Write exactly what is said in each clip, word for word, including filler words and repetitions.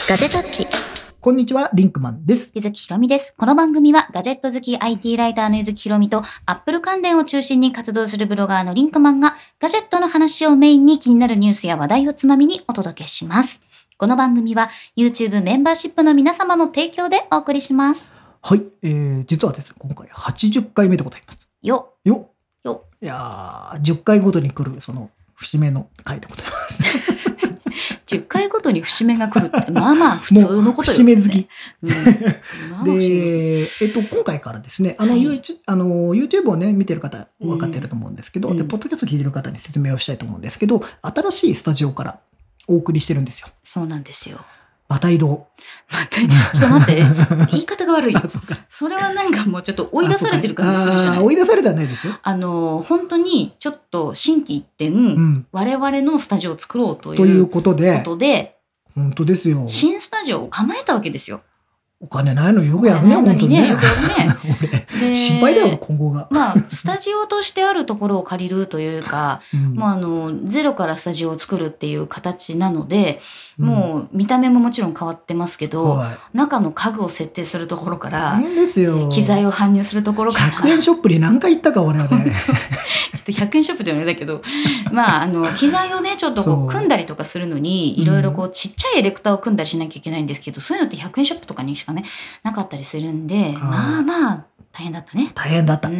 ガジェタッチ。 こんにちは、リンクマンです。 ゆずきひろみです。この番組はガジェット好き アイティー ライターのゆずきひろみとアップル関連を中心に活動するブロガーのリンクマンがガジェットの話をメインに気になるニュースや話題をつまみにお届けします。この番組は YouTube メンバーシップの皆様の提供でお送りします。 はい、えー、実はですね、今回はちじゅっかいめでございます。 よっ。 よっ。 よっ。 いやー、じゅっかいごとに来るその節目の回でございます。 じゅっかいごとに節目が来るってまあまあ普通のことよね。 節目好き。 うん、まあまあで、えっと、今回からですね、あの、 はい、 YouTube、あの YouTube をね、見てる方分かってると思うんですけど、 うん、 で、ポッドキャスト聞いてる方に説明をしたいと思うんですけど、新しいスタジオからお送りしてるんですよ。 そうなんですよ。 また移動。 また、ちょっと待って、言い方が悪い。 あ、そうか。 それはなんかもうちょっと追い出されてる感じするじゃない。 あ、追い出されてはないですよ。 あの、本当にちょっと心機一転、うん、我々のスタジオを作ろうという、 ということで、 ことで本当ですよ。 新スタジオを構えたわけですよ。 お金ないのよくやるね、本当にね。 よくやるね。 俺心配だよ、今後が。 まあ、スタジオとしてあるところを借りるというか、うん、もうあの、ゼロからスタジオを作るっていう形なので、うん、もう見た目ももちろん変わってますけど、はい、中の家具を設定するところから、 ですよ、 機材を搬入するところから。 ひゃくえんショップに何回行ったか、我々。ちょっとひゃくえんショップじゃないんだけど、まあ、あの、機材をね、ちょっとこう組んだりとかするのに、いろいろこう、ちっちゃいエレクターを組んだりしなきゃいけないんですけど、そういうのってひゃくえんショップとかにしかね、なかったりするんで、まあまあ、大変だったね。 大変だった。 うん、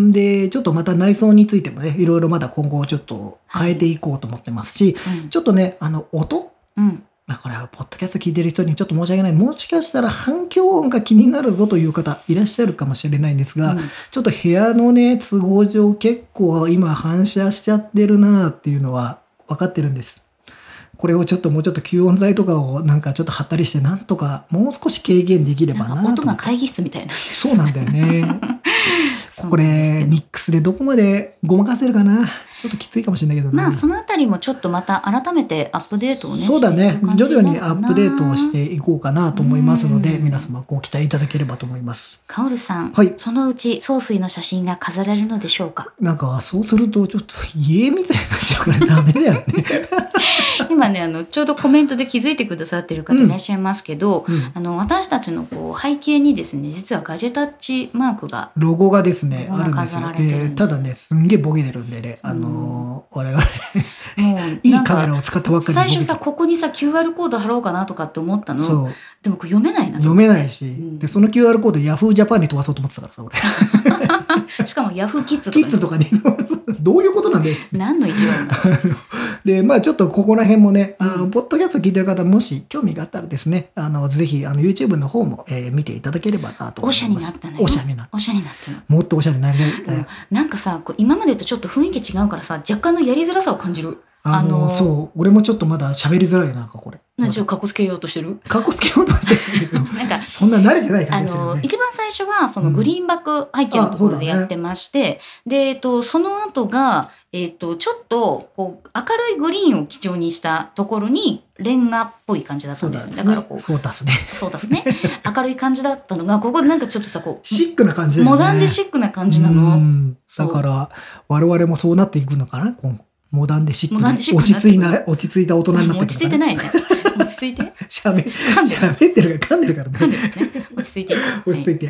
で、ちょっとまた内装についてもね、いろいろまだ今後ちょっと変えていこうと思ってますし、はい、ちょっとね、あの、音、 うんまあ、これはポッドキャスト聞いてる人にちょっと申し訳ない。もしかしたら反響音が気になるぞという方いらっしゃるかもしれないんですが、うん、ちょっと部屋のね、都合上結構今反射しちゃってるなっていうのは分かってるんです。これをちょっともうちょっと吸音材とかをなんかちょっと貼ったりしてなんとかもう少し軽減できればなと。 音が会議室みたいな。 そうなんだよね。これミックスでどこまでごまかせるかな。ちょっときついかもしれないけどね。 まあそのあたりもちょっとまた改めてアップデートをね。 そうだね。徐々にアップデートをしていこうかなと思いますので、皆様ご期待いただければと思います。 カオルさん、 はい、 そのうち総帥の写真が飾られるのでしょうか。 なんかそうするとちょっと家みたいになっちゃうからダメだよね。 今ねあのちょうどコメントで気づいてくださってる方いらっしゃいますけど、 うんうん、 あの私たちのこう背景にですね実はガジェタッチマークがロゴがですねあるんですよ。 でただねすんげえボケてるんでね、あのー、我々もういいカメラを使ったばっかり最初さここにさ キューアール コード貼ろうかなとかって思ったの。 そうでもこれ読めないなと読めないし、うん、でその キューアール コード Yahoo! ジャパンに飛ばそうと思ってたからさ俺しかも Yahoo! キッズとかにキッズとかにどういうことなんだよ何の意地悪だでまあちょっとここら辺もねあの、うん、ポッドキャスト聞いてる方もし興味があったらですねあのぜひあの YouTube の方も、えー、見ていただければなと思います。 おしゃになったのよ。 おしゃになった。 おしゃになったの。 もっとおしゃになりたい、うん、 なんかさこう今までとちょっと雰囲気違うからさ若干のやりづらさを感じる。 あのー、そう俺もちょっとまだ喋りづらいなんかこれ何ちょっとかっこつけようとしてるかっこつけようとしてるけどなんかそんな慣れてない感じですよね。 あの一番最初はそのグリーンバック背景のところでやってまして、うんね、で、えっと、その後が、えっと、ちょっとこう明るいグリーンを基調にしたところにレンガっぽい感じだったんですよ。 だ, だからこうそうですねそうですね明るい感じだったのがここでなんかちょっとさこうシックな感じだよね。 モダンでシックな感じなの。 だから我々もそうなっていくのかな今後。モダンでシックな落ち着いな落ち着いた大人になってくる、ね、 落ち着いてないね。落ち着いてしゃべってるから噛んでるからね。 噛んでるね。落ち着いていこう。 落ち着いて、はい、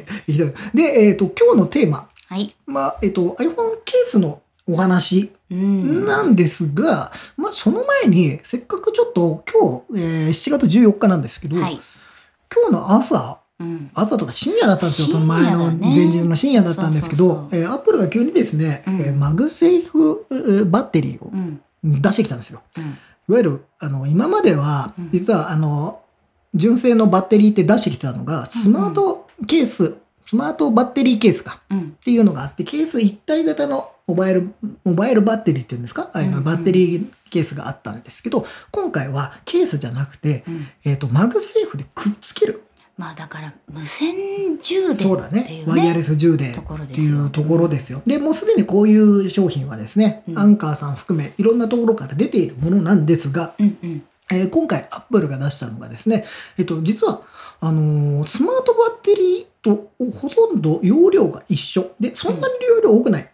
で、えっ、ー、と今日のテーマ、 はいまあえっ、ー、と iPhone ケースのお話なんですが、うん、まあその前にせっかくちょっと今日、えー、しちがつじゅうよっかなんですけど、はい、今日の朝うん、朝とか深夜だったんですよ。その前の前日の深夜だったんですけど、アップルが急にですね、うんえー、マグセーフ、えー、バッテリーを出してきたんですよ。うん、いわゆるあの今までは実はあの純正のバッテリーって出してきたのがスマートケース、うんうん、スマートバッテリーケースか、うん、っていうのがあってケース一体型のモバイルモバイルバッテリーっていうんですか、ああいうのバッテリーケースがあったんですけど、今回はケースじゃなくて、うんえーと、マグセーフでくっつける。 まあだから無線充電っていう、ね、 そうだね。ワイヤレス充電っていうところですよ。で、もうすでにこういう商品はですね、うん、アンカーさん含めいろんなところから出ているものなんですが、うんうんえー、今回アップルが出したのがですね、えっと、実はあのー、スマートバッテリーとほとんど容量が一緒で、そんなに容量多くない。うん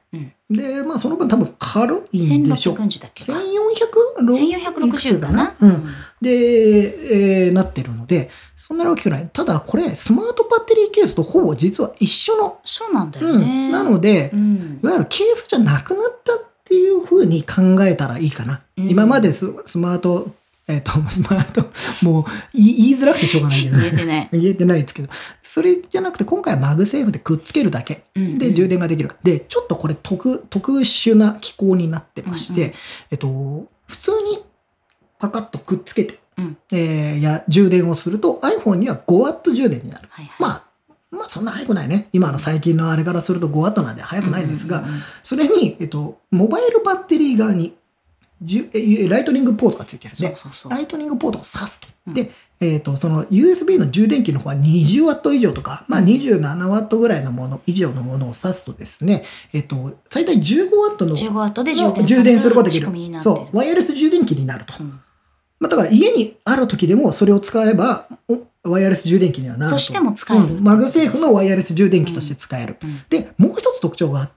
で、まあ、その分多分軽いんでしょう。 せんろっぴゃくよんじゅうだっけか。 せんよんひゃく、 せんよんひゃくろくじゅうかな。 うん。で、えー、なってるので、そんなに大きくない。ただ、これ、スマートバッテリーケースとほぼ実は一緒の。 そうなんだよね。 うん、なので、うん、いわゆるケースじゃなくなったっていうふうに考えたらいいかな。うん、今までス、スマート、えっと、スマート、もう言い、言いづらくてしょうがないけど。 言えてない。 言えてないですけど。それじゃなくて、今回はマグセーフでくっつけるだけ。で、充電ができる。うんうん、で、ちょっとこれ特、特殊な機構になってまして、うんうん、えっと、普通にパカッとくっつけて、うん、えー、や、充電をすると iPhone にはごワット充電になる。はいはい、まあ、まあそんな速くないね。今の最近のあれからするとごワットなんで速くないんですが、それに、えっと、モバイルバッテリー側に、ライトニングポートがついてるんで、そうそうそう、ライトニングポートを挿すと。うん、で、えっと、その ユーエスビー の充電器の方はにじゅうワット以上とか、まあにじゅうななワットぐらいのもの、以上のものを挿すとですね、えっと、最大じゅうごワットのじゅうごワットで充電充電することができる。そう、ワイヤレス充電器になると。うん、まあだから家にある時でもそれを使えば、ワイヤレス充電器にはなると。 としても使える、 うん。マグセーフのワイヤレス充電器として使える。うんうん、で、もう一つ特徴があって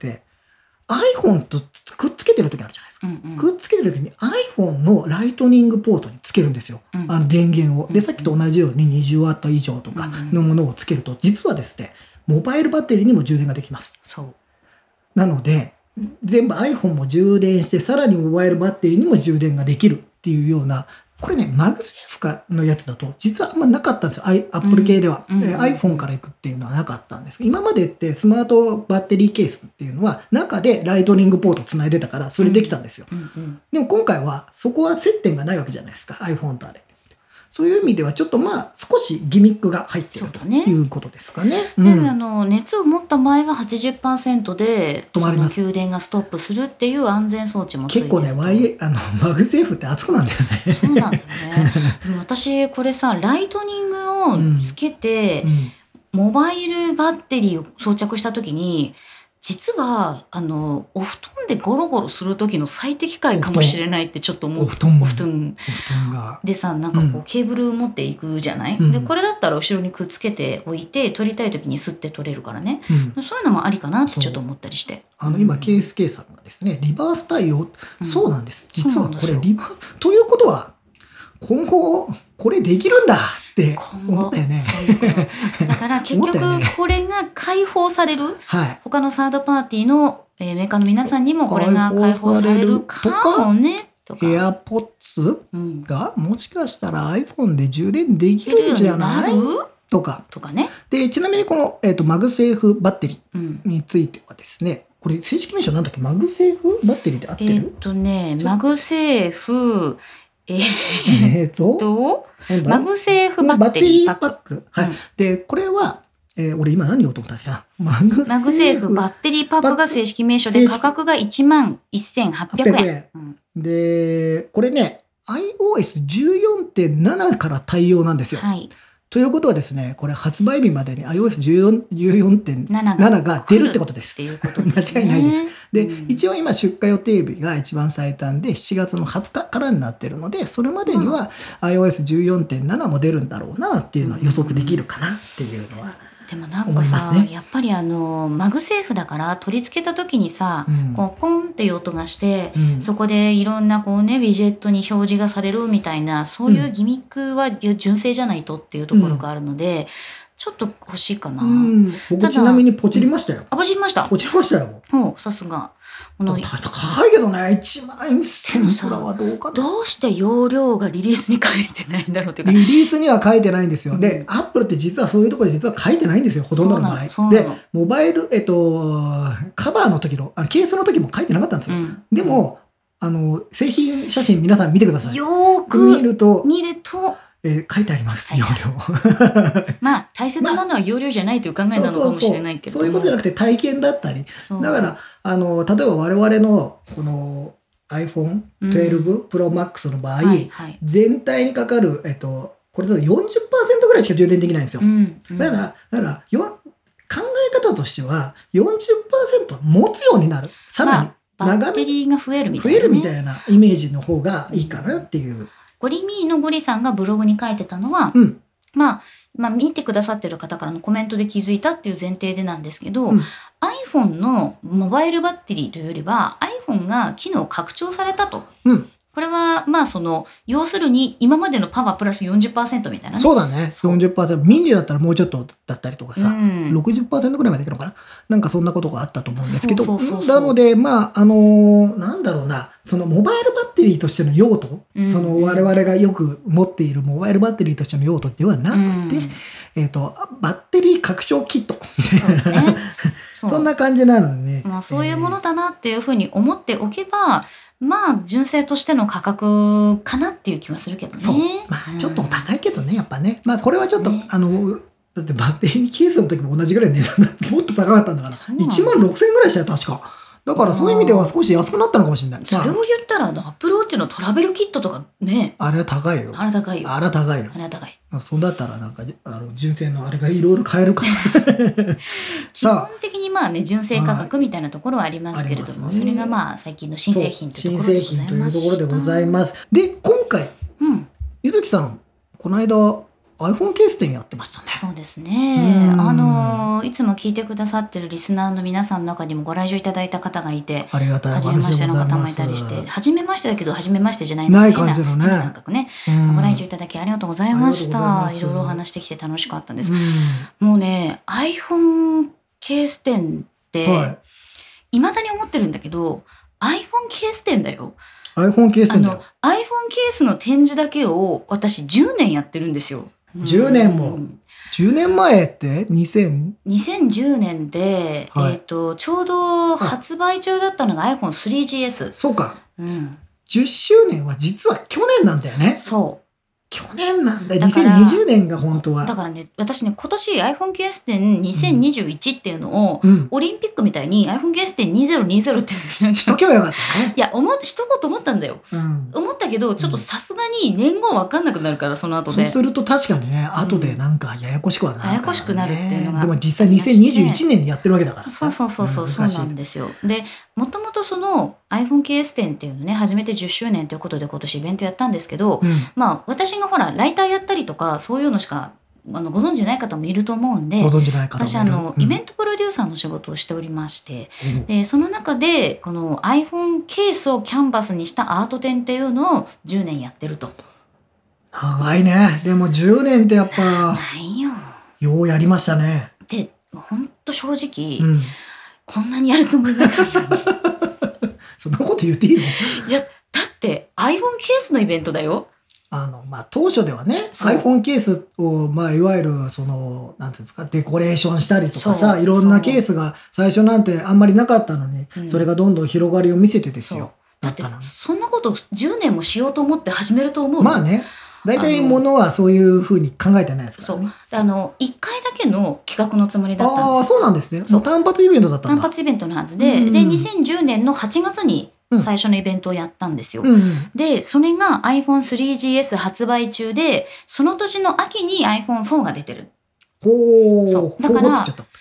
、iPhone とくっつけてる時あるじゃないですか。うんうん、くっつけてる時に iPhone のライトニングポートにつけるんですよ。うん、あの電源を。で、さっきと同じようににじゅうワット以上とかのものをつけると、実はですね、モバイルバッテリーにも充電ができます。 そう。 なので、全部 iPhone も充電して、さらにモバイルバッテリーにも充電ができるっていうような、これね、マグセーフかのやつだと、実はあんまなかったんですよ。Apple 系では、うんうんうん。iPhone から行くっていうのはなかったんです。今までってスマートバッテリーケースっていうのは、中でライトニングポートつないでたから、それできたんですよ。うんうんうん、でも今回は、そこは接点がないわけじゃないですか。iPhone とあれ。そういう意味ではちょっとまあ少しギミックが入ってるということですかね。 うん、であの熱を持った場合は はちじゅっパーセント で止まります。給電がストップするっていう安全装置もついてる。 結構ね、ワイあのマグセーフって熱くなんだよね。 そうなんだよね。でも私これさライトニングをつけて、うんうん、モバイルバッテリーを装着した時に。実はあのお布団でゴロゴロする時の最適解かもしれないってちょっと思う。 お布団お布団お布団がでさなんかこう、うん、ケーブル持っていくじゃない、うん、でこれだったら後ろにくっつけておいて取りたい時にスッて取れるからね、うん、そういうのもありかなってちょっと思ったりしてあの今 ケーエスケー さんがですねリバース対応、うん、そうなんです実はこれリバースということは今後これできるんだって思ったよね。 そういうことだから結局これが開放される、はい、他のサードパーティーのメーカーの皆さんにもこれが開放されるかもねとか。 AirPods がもしかしたら iPhone で充電できるんじゃないとか。 とかね。 でちなみにこの、えーと、マグセーフバッテリーについてはですね、うん、これ正式名称なんだっけマグセーフバッテリーで合ってる？ えっとねマグセーフえー、っと、 とマグセーフバッテリーパック。 ックはい、うん。で、これは、えー、俺今何言おうと思ったっけな。 マグマグセーフバッテリーパックが正式名称で価格がいちまんせんはっぴゃくえん。えんうん、 で、これね、アイオーエスじゅうよんてんなな から対応なんですよ。はい。ということはですね、これ発売日までに アイオーエスじゅうよんてんなな が出るってことです。 っていうことですね、 間違いないです。で、うん、一応今出荷予定日が一番最短でしちがつのはつかからになってるので、それまでには アイオーエスじゅうよんてんなな も出るんだろうなっていうのは予測できるかなっていうのは。 でもなんかさ、ね、やっぱりあのマグセーフだから取り付けた時にさ、うん、こうポンっていう音がして、うん、そこでいろんなこうねウィジェットに表示がされるみたいなそういうギミックは純正じゃないとっていうところがあるので、うん、ちょっと欲しいかな。うん、 僕ちなみにポチりましたよ。 あ、ポチりました。 ポチりましたよ。 お、さすが。 高いけどね、いちまんせんくらはどうかな。 どうして容量がリリースに書いてないんだろうっていうか。 リリースには書いてないんですよ。うん、で、アップルって実はそういうところで実は書いてないんですよ、ほとんどの場合。で、モバイル、えっと、カバーの時の、あのケースの時も書いてなかったんですよ。うん、でも、あの、製品写真皆さん見てください。 よーく見ると、 見ると、 えー、書いてあります、容量。 まあ、大切なのは容量じゃないという考えなのかもしれないけど。 そういうことじゃなくて体験だったり。だから、あの、例えば我々の、この アイフォンじゅうに Pro Max の場合、うんはいはい、全体にかかる、えっと、これだと よんじゅっパーセント ぐらいしか充電できないんですよ。うんうん、だから、だからよ、考え方としては よんじゅっパーセント 持つようになる。さらに、 まあ、バッテリーが増えるみたいな、ね。増えるみたいなイメージの方がいいかなっていう。 ゴリミーのゴリさんがブログに書いてたのは、うん、まあ、 まあ、見てくださってる方からのコメントで気づいたっていう前提でなんですけど、 うん、 iPhone のモバイルバッテリーというよりは iPhone が機能拡張されたと。 うん、 これはまあその要するに今までのパワープラス よんじゅっパーセント みたいな、ね、 そうだね。よんじゅっパーセント。ミニだったらもうちょっとだったりとかさ、うん、ろくじゅっパーセント ぐらいまでいくのかな。なんかそんなことがあったと思うんですけど、そうそうそうそう、なのでまああのー、なんだろうな、そのモバイルバッテリーとしての用途、うん、その我々がよく持っているモバイルバッテリーとしての用途ではなくて、うん、えっとバッテリー拡張キットみたいな、ね、そ, そんな感じなのね。 まあそういうものだなっていうふうに思っておけば。まあ純正としての価格かなっていう気はするけどね。 そう。まあちょっとお高いけどね、やっぱね。まあこれはちょっと、ね、あの、だってバッテリーケースの時も同じぐらい値段だもっと高かったんだから。いちまんろくせんえんぐらいしたよ、確か。だからそういう意味では少し安くなったのかもしれない。 それを言ったら、アップルウォッチのトラベルキットとかね。 あれは高いよ。 あれは高いよ。 あれは高いよ。 あれは高い。 そうだったらなんか、あの、純正のあれがいろいろ買えるから。 基本的にまあね、純正価格みたいなところはありますけれども、ね、それがまあ最近の新製品というところでございました。 新製品というところでございます。で、今回、うん、ゆずきさん、この間、iPhone ケース展やってましたね。 そうですね。あのいつも聞いてくださってるリスナーの皆さんの中にもご来場いただいた方がいて、 ありがたいお話でございます。 初めましての方もいたりして、初めましてだけど初めましてじゃないのない感じのね。 感覚ね。ご来場いただきありがとうございました。いろいろお話してきて楽しかったんです。もうね、iPhone ケース展っていまだに思ってるんだけど、iPhone ケース展だよ。 iPhone ケース展だよ。 あの iPhone ケースの展示だけを私じゅうねんやってるんですよ。 じゅうねんも。じゅうねんまえってにせんにせんじゅうねんで、はい、えっと、ちょうど発売中だったのが アイフォンスリージーエス。 そうか。うん。じゅっしゅうねんは実は去年なんだよね。 そう。 去年なんだ。にせんにじゅうねんが本当は。 だからね、私ね、今年 iPhone ケース展にせんにじゅういちっていうのを、うん、オリンピックみたいに iPhone ケース展にせんにじゅうってしとけばよかったね。 いや、思って、しとこうと思ったんだよ。うん、思ったけど、ちょっとさすがに年号わかんなくなるから、その後で。 そうすると確かにね、後でなんかややこしくはなるから、ね。 ややこしくなるっていうのが。 でも実際にせんにじゅういちねんにやってるわけだから。 そうそうそうそう、そうなんですよ。で、もともとその iPhone ケース展っていうのね、初めてじゅっしゅうねんということで今年イベントやったんですけど、うん、まあ私がほら、ライターやったりとか、そういうのしかあのご存じない方もいると思うんで、 ご存じない方もいる。 私あの、うん、イベントプロデューサーの仕事をしておりまして、うん、でその中でこの iPhone ケースをキャンバスにしたアート展っていうのをじゅうねんやってると。 長いね。でもじゅうねんってやっぱないよ。 ようやりましたね。 で、ほんと正直、うん、こんなにやるつもりなかったのに。 そんなこと言っていいの？ いや、だって iPhone ケースのイベントだよ。 あの、まあ、当初ではね、iPhone ケースを、まあ、いわゆる、その、なんていうんですか、デコレーションしたりとかさ、いろんなケースが最初なんてあんまりなかったのに、うん、それがどんどん広がりを見せてですよ。 だって、そんなことじゅうねんもしようと思って始めると思う。 まあね。大体ものはそういうふうに考えてないですからね。 そう。あの、いっかいだけの企画のつもりだったんです。 ああ、そうなんですね。そう。単発イベントだったんだ。 単発イベントのはずで、うん、で、にせんじゅうねんのはちがつに、最初のイベントをやったんですよ。うんうん、で、それが アイフォンスリージーエス 発売中で、その年の秋に アイフォンフォー が出てる。 ほー。 そう。だから、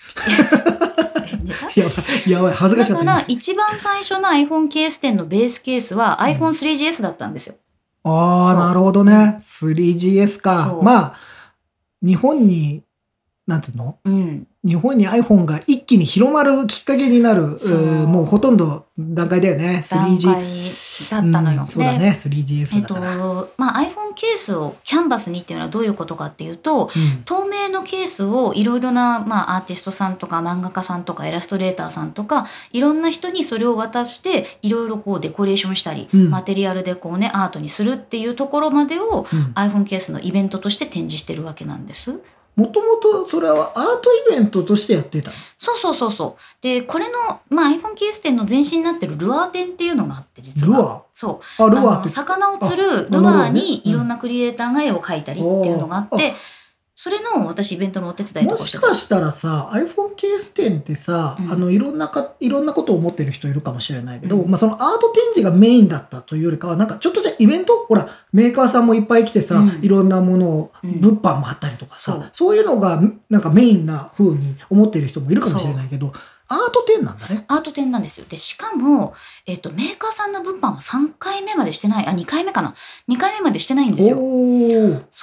やばい、やばい、恥ずかしかった。 だから、一番最初の iPhone ケース店のベースケースは アイフォンスリージーエス だったんですよ。 うん、ああ、なるほどね。スリージーエス か。まあ、日本に、なんていうの、うん、日本に iPhone が一気に広まるきっかけになる、もうほとんど段階だよね。スリージーだったのよ。うん、 そうだね。スリージーエス だから。 えっと、まあ iPhone ケースをキャンバスにっていうのはどういうことかっていうと、うん、透明のケースをいろいろな、まあ、アーティストさんとか漫画家さんとかイラストレーターさんとか、いろんな人にそれを渡して、いろいろこうデコレーションしたり、うん、マテリアルでこうね、アートにするっていうところまでを、うん、iPhone ケースのイベントとして展示してるわけなんです。 もともとそれはアートイベントとしてやってたの？ そうそうそうそう。で、これの、まあ、iPhone ケース展の前身になってるルアー展っていうのがあって、実は。 ルアー？ そう。 あ、ルアーって。 魚を釣るルアーにいろんなクリエイターが絵を描いたりっていうのがあって、それの私イベントのお手伝いとかしてた。 もしかしたらさ、iPhone ケース展ってさ、うん、あのいろんなかいろんなことを思ってる人いるかもしれないけど、うん、まあそのアート展示がメインだったというよりかは、なんかちょっとじゃイベント、ほらメーカーさんもいっぱい来てさ、うん、いろんなものを、うん、物販もあったりとかさ、そう、そういうのがなんかメインな風に思ってる人もいるかもしれないけど。アート展なんだね。 アート展なんですよ。で、しかも、えっと、メーカーさんの物販はさんかいめまでしてない。あ、にかいめかな。にかいめまでしてないんですよ。 おー。 そ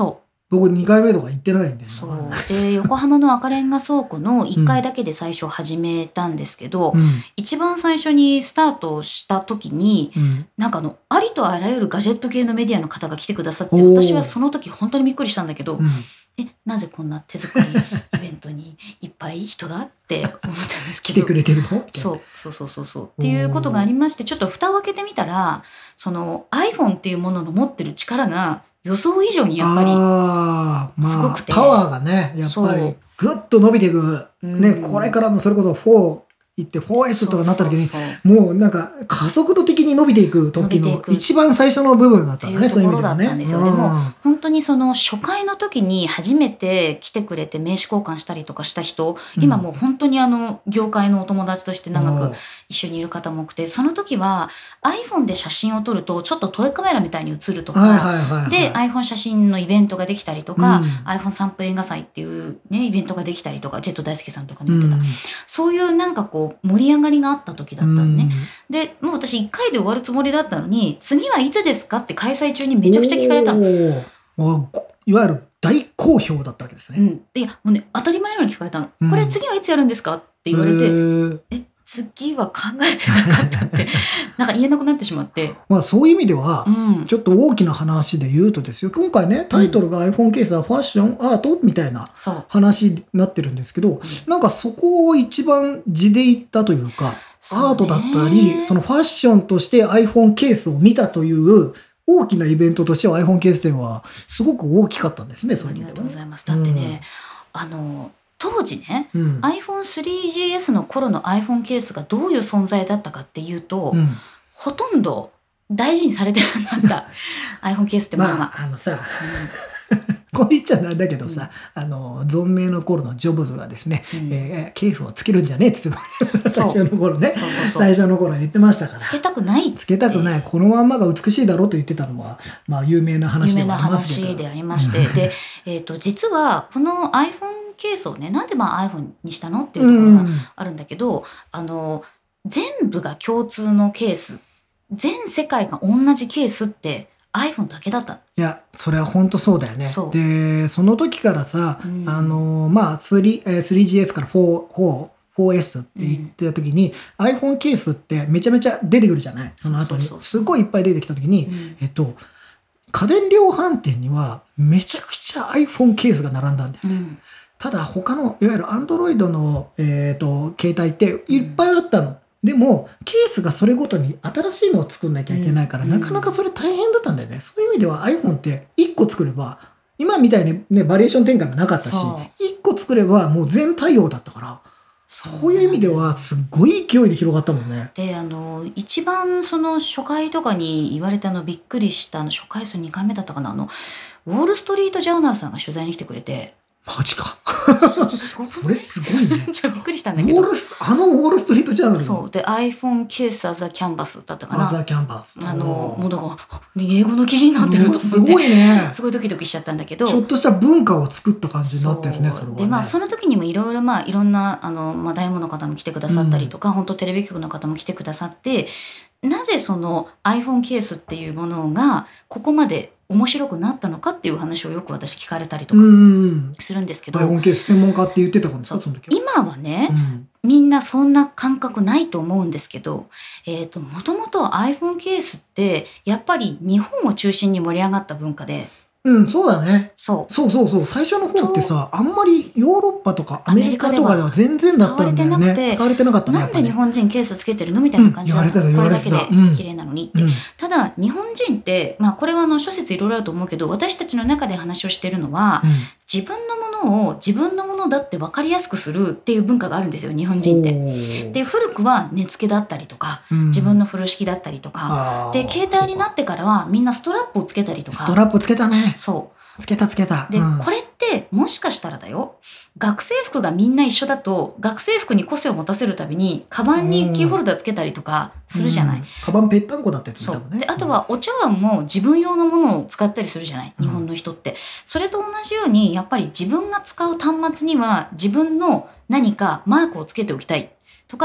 僕にかいめとか行ってないんで、ね、 そうで横浜の赤レンガ倉庫のいっかいだけで最初始めたんですけど、 うん、 一番最初にスタートした時に、うん、なんかあのありとあらゆるガジェット系のメディアの方が来てくださって、私はその時本当にびっくりしたんだけど、うん、えなぜこんな手作りイベントにいっぱい人がって思ったんですけど来てくれてるのそうそうそうそうそうっていうことがありまして、ちょっと蓋を開けてみたらその iPhone っていうものの持ってる力が予想以上にやっぱりすごくて、 まあ、パワーがねやっぱりぐっと伸びていく、ね、うん、これからもそれこそフォー行って フォーエス とかなった時にそうそうそうもうなんか加速度的に伸びていく時の一番最初の部分だったんだね、 そういうところだったんですよ。でも本当にその初回の時に初めて来てくれて名刺交換したりとかした人、うん、今もう本当にあの業界のお友達として長く一緒にいる方も多くて、その時は iPhone で写真を撮るとちょっとトイカメラみたいに写るとか、はいはいはいはい、で iPhone 写真のイベントができたりとか、うん、iPhone 散歩映画祭っていうねイベントができたりとか、ジェット大輔さんとかに言ってた、うん、そういうなんかこう盛り上がりがあった時だったのね、うん、でもう私いっかいで終わるつもりだったのに、次はいつですかって開催中にめちゃくちゃ聞かれたの。 いわゆる大好評だったわけですね、 うん、いやもうね当たり前のように聞かれたの、うん、これ次はいつやるんですかって言われて、え次は考えてなかったってなんか言えなくなってしまって、 まあ、そういう意味では、うん、ちょっと大きな話で言うとですよ、今回ねタイトルが iPhone ケースはファッションアートみたいな話になってるんですけど、うん、なんかそこを一番地で言ったというか、アートだったりそのファッションとして iPhone ケースを見たという大きなイベントとしては iPhone ケースというのはすごく大きかったんですね。 ありがとうございます。だってね、うん、あの当時ね、うん、アイフォンスリージーエス の頃の iPhone ケースがどういう存在だったかっていうと、うん、ほとんど大事にされてなかった iPhone ケースってものが、 まあ、あのさ、うんこう言っちゃなんだけどさ、うん、あの存命の頃のジョブズがですね、うんえー、ケースをつけるんじゃねえっつって最初の頃ねそうそうそう最初の頃言ってましたから、 つけたくないつけたくないこのまんまが美しいだろうと言ってたのは、まあ、有名な話ではありますけど、 有名な話でありましてで、えーと、実はこの iPhone ケースをねなんでまあ iPhone にしたのっていうところがあるんだけど、うん、あの全部が共通のケース、全世界が同じケースってiPhone だけだった。 いや、それは本当そうだよね。で、その時からさ、うん、あの、まあ、スリー、スリージーエス から フォー、フォー、フォーエス って言ってた時に、うん、iPhone ケースってめちゃめちゃ出てくるじゃない？その後に。そうそうそうすごいいっぱい出てきた時に、うん、えっと、家電量販店にはめちゃくちゃ iPhone ケースが並んだんだよね。うんただ他のいわゆる Android の、えーと、携帯っていっぱいあったの。うん、でもケースがそれごとに新しいのを作んなきゃいけないから、うん、なかなかそれ大変だったんだよね。そういう意味では iPhone っていっこ作れば今みたいにねバリエーション展開もなかったし、いっこ作ればもう全対応だったから、そういう意味ではすごい勢いで広がったもんね。 であの一番その初回とかに言われたのびっくりしたの初回数にかいめだったかな、あのウォールストリートジャーナルさんが取材に来てくれて、 マジかそれすごいねちょっとびっくりしたんだけど、 あのウォールストリートジャーナルそうで iPhone ケース as a canvas だったかな、 as a canvas あのもうだから英語の記事になってると思ってすごいね、 すごいドキドキしちゃったんだけど、 ちょっとした文化を作った感じになってるね。それはね。 でまあその時にもいろいろまあいろんなあの、まあ、大門の方も来てくださったりとか、うん、本当テレビ局の方も来てくださって、なぜその iPhone ケースっていうものがここまで面白くなったのかっていう話をよく私聞かれたりとかするんですけど、 iPhone ケース専門家って言ってたんですかその時は。 今はね、うん、みんなそんな感覚ないと思うんですけど、えーと、もともと iPhone ケースってやっぱり日本を中心に盛り上がった文化で、 うん、そうだね。 そう。 そうそうそう。最初の方ってさ、あんまりヨーロッパとかアメリカとかでは全然だったんだよね。使われてなかったね。 なんで日本人ケースつけてるのみたいな感じだった、うん、これだけで綺麗なのにって、うん、ただ日本人って、まあこれはあの諸説いろいろあると思うけど、私たちの中で話をしてるのは、うん、自分のものを自分のものだって分かりやすくするっていう文化があるんですよ、日本人って。で、古くは根付けだったりとか、うん、自分の風呂敷だったりとか、で、携帯になってからはみんなストラップをつけたりとか。 ストラップつけたね。 そう。 つけたつけた。 で、うん、これってもしかしたらだよ、学生服がみんな一緒だと学生服に個性を持たせるたびにカバンにキーホルダーつけたりとかするじゃない、うん、 カバンぺったんこだって言ってたもんね。 そうで、あとはお茶碗も自分用のものを使ったりするじゃない、日本の人って、うん、それと同じようにやっぱり自分が使う端末には自分の何かマークをつけておきたいとか、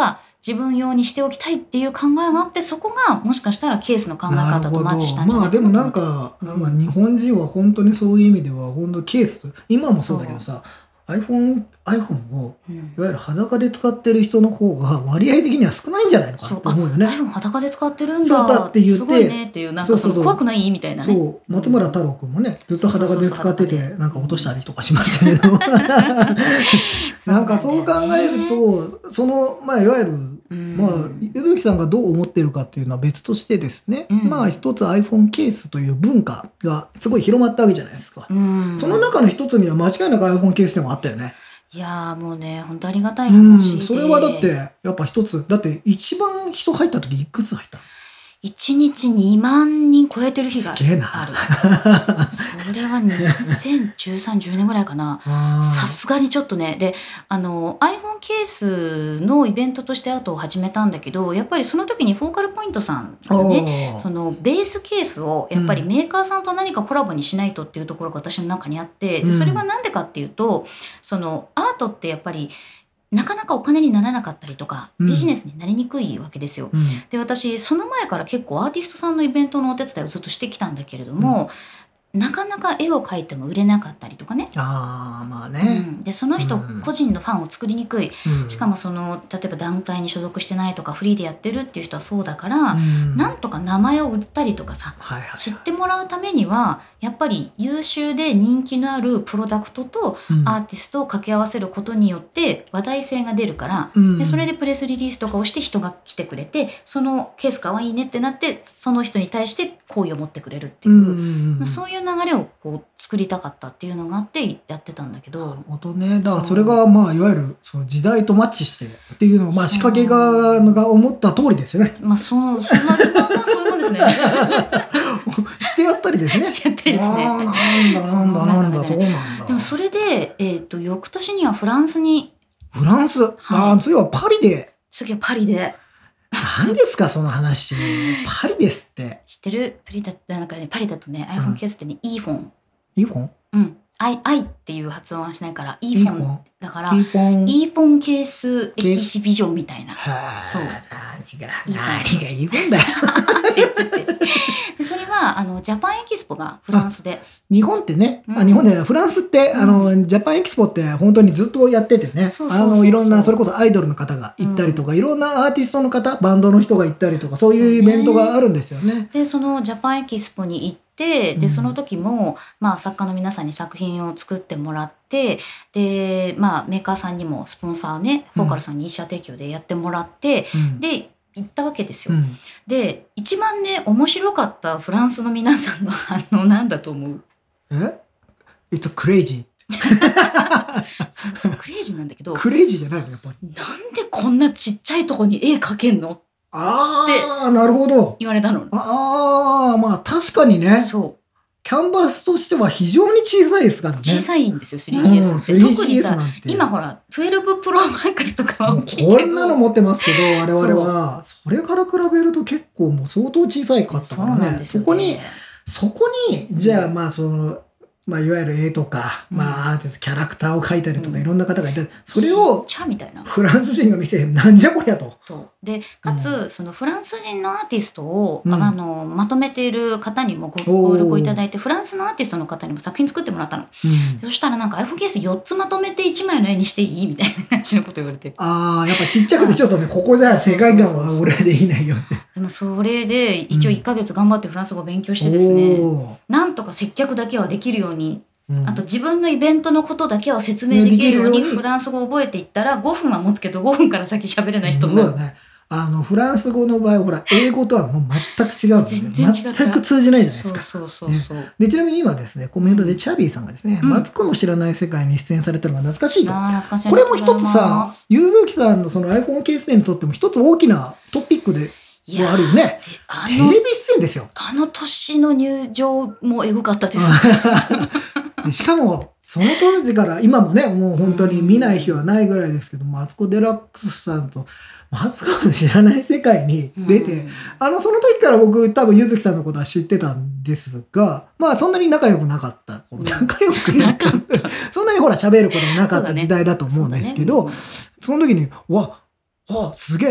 自分用にしておきたいっていう考えがあって、そこがもしかしたらケースの考え方とマッチしたんじゃないかな。 まあでもなんか、なんか日本人は本当にそういう意味では本当ケース、今もそうだけどさ、iPhone、iPhone をいわゆる裸で使ってる人の方が割合的には少ないんじゃないのかなと思うよね。 iPhone 裸で使ってるんだ。 そうだって言ってすごいねっていう、なんかその怖くないみたいなね。 そう、松村太郎くんもね、ずっと裸で使ってて、なんか落としたりとかしましたけど。なんかそう考えると、その、まあいわゆる、まあ、ゆずきさんがどう思ってるかっていうのは別としてですね、うん、まあ一つ iPhone ケースという文化がすごい広まったわけじゃないですか。うん、その中の一つには間違いなく iPhone ケースでもあったよね。 いやーもうね、本当ありがたい話で、うん、 それはだって、やっぱ一つ、だって一番人入った時いくつ入ったの？ いちにちにまんにん超えてる日がある。 すげえな。 それはにせんじゅうさん、じゅうねんぐらいかな。さすがにちょっとね。で、あの、iPhone ケースのイベントとしてアートを始めたんだけど、やっぱりその時にフォーカルポイントさんがね、そのベースケースをやっぱりメーカーさんと何かコラボにしないとっていうところが私の中にあって、でそれはなんでかっていうと、そのアートってやっぱりなかなかお金にならなかったりとか、ビジネスになりにくいわけですよ。うん、で、私、その前から結構アーティストさんのイベントのお手伝いをずっとしてきたんだけれども、うん、なかなか絵を描いても売れなかったりとかね。 ああ、まあね。 うん、で、その人個人のファンを作りにくい。うん、しかもその、例えば団体に所属してないとか、フリーでやってるっていう人はそうだから、うん、なんとか名前を売ったりとかさ、はいはい、知ってもらうためには、やっぱり優秀で人気のあるプロダクトとアーティストを掛け合わせることによって話題性が出るから、うん、でそれでプレスリリースとかをして人が来てくれて、そのケースかわいいねってなってその人に対して好意を持ってくれるっていう、うん、そういう流れをこう作りたかったっていうのがあってやってたんだけど。 なるほどね。だからそれがまあいわゆるその時代とマッチしてっていうのをまあ仕掛け側が思った通りですよね。 まあそのそんなまあまあそういうもんですね。 してやったりですね。 してやったりですね。 あなんだなんだなんだそうなんだ。 でもそれで、えっと、翌年にはフランスに。 フランス、はい、ああ、次はパリで。 次はパリで。 何ですかその話。パリですって。 知ってる？パリだなんかね、パリだとね、iPhone ケースってね、イーフォン。 イーフォン？ うん。I、I っていう発音はしないから、イーフォン。だから、 イーフォン。 イーフォンケースエキシビジョンみたいな。 そう。何が、何がイーフォンだよ。 でそれはあのジャパンエキスポがフランスで。 日本ってね、うん、あ日本でフランスって、うん、あのジャパンエキスポって本当にずっとやっててね、あのいろんなそれこそアイドルの方が行ったりとか、うん、いろんなアーティストの方、バンドの人が行ったりとか、そういうイベントがあるんですよね。 でそのジャパンエキスポに行って、でその時も、まあ、作家の皆さんに作品を作ってもらって、で、まあ、メーカーさんにもスポンサーね、フォーカルさんに一社提供でやってもらって、うん、で行ったわけですよ。うん、で一番ね面白かったフランスの皆さんの反応なんだと思う？ え It's crazy そうそうクレイジーなんだけど、 クレイジーじゃないのやっぱり。 なんでこんなちっちゃいとこに絵描けんのああなるほど言われたの。 ああまあ確かにね。そうキャンバスとしては非常に小さいですからね。 小さいんですよ スリージーエス って、うん、特にさ今ほらじゅうにプロマックスとかは大きいけどこんなの持ってますけど我々は そ, それから比べると結構もう相当小さいかったからね。そうなんですよね。そこにそこにじゃあまあそのまあ、いわゆる絵とか、うん、まあ、アーティスト、キャラクターを描いたりとか、いろんな方がいて、それを、フランス人が見て、なんじゃこりゃと。 で、かつ、うん、そのフランス人のアーティストを、うん、あの、まとめている方にもご協力いただいて、フランスのアーティストの方にも作品作ってもらったの。うん、そしたらなんか iPhone ケースよっつまとめていちまいの絵にしていいみたいな感じのこと言われて。 ああ、やっぱちっちゃくてちょっとね、ここでは世界観は俺でいないよって。 でもそれで、一応いっかげつ頑張ってフランス語を勉強してですね、うん、なんとか接客だけはできるように、うん、あと自分のイベントのことだけは説明できるようにフランス語を覚えていったらごふんは持つけどごふんから先喋れない人になる。 そうだね。あのフランス語の場合ほら英語とはもう全く違うんですね。全然違う。全く通じないじゃないですか。 そうそうそうそう、ね、 でちなみに今ですねコメントでチャビーさんがですね、うん、マツコの知らない世界に出演されたのが懐かしいと。 あ懐かしい。 これも一つさゆうずきさんのその iPhone ケースにとっても一つ大きなトピックであるよね。テレビ出演ですよ。 あの年の入場もエグかったです。 でしかもその当時から今もねもう本当に見ない日はないぐらいですけど、マツコ・デラックスさんとマツコの知らない世界に出て、うん、あのその時から僕多分ゆずきさんのことは知ってたんですが、まあそんなに仲良くなかった、うん、仲良くなかったそんなにほら喋ることもなかった時代だと思うんですけど、 そ,、ね、その時にわあすげえ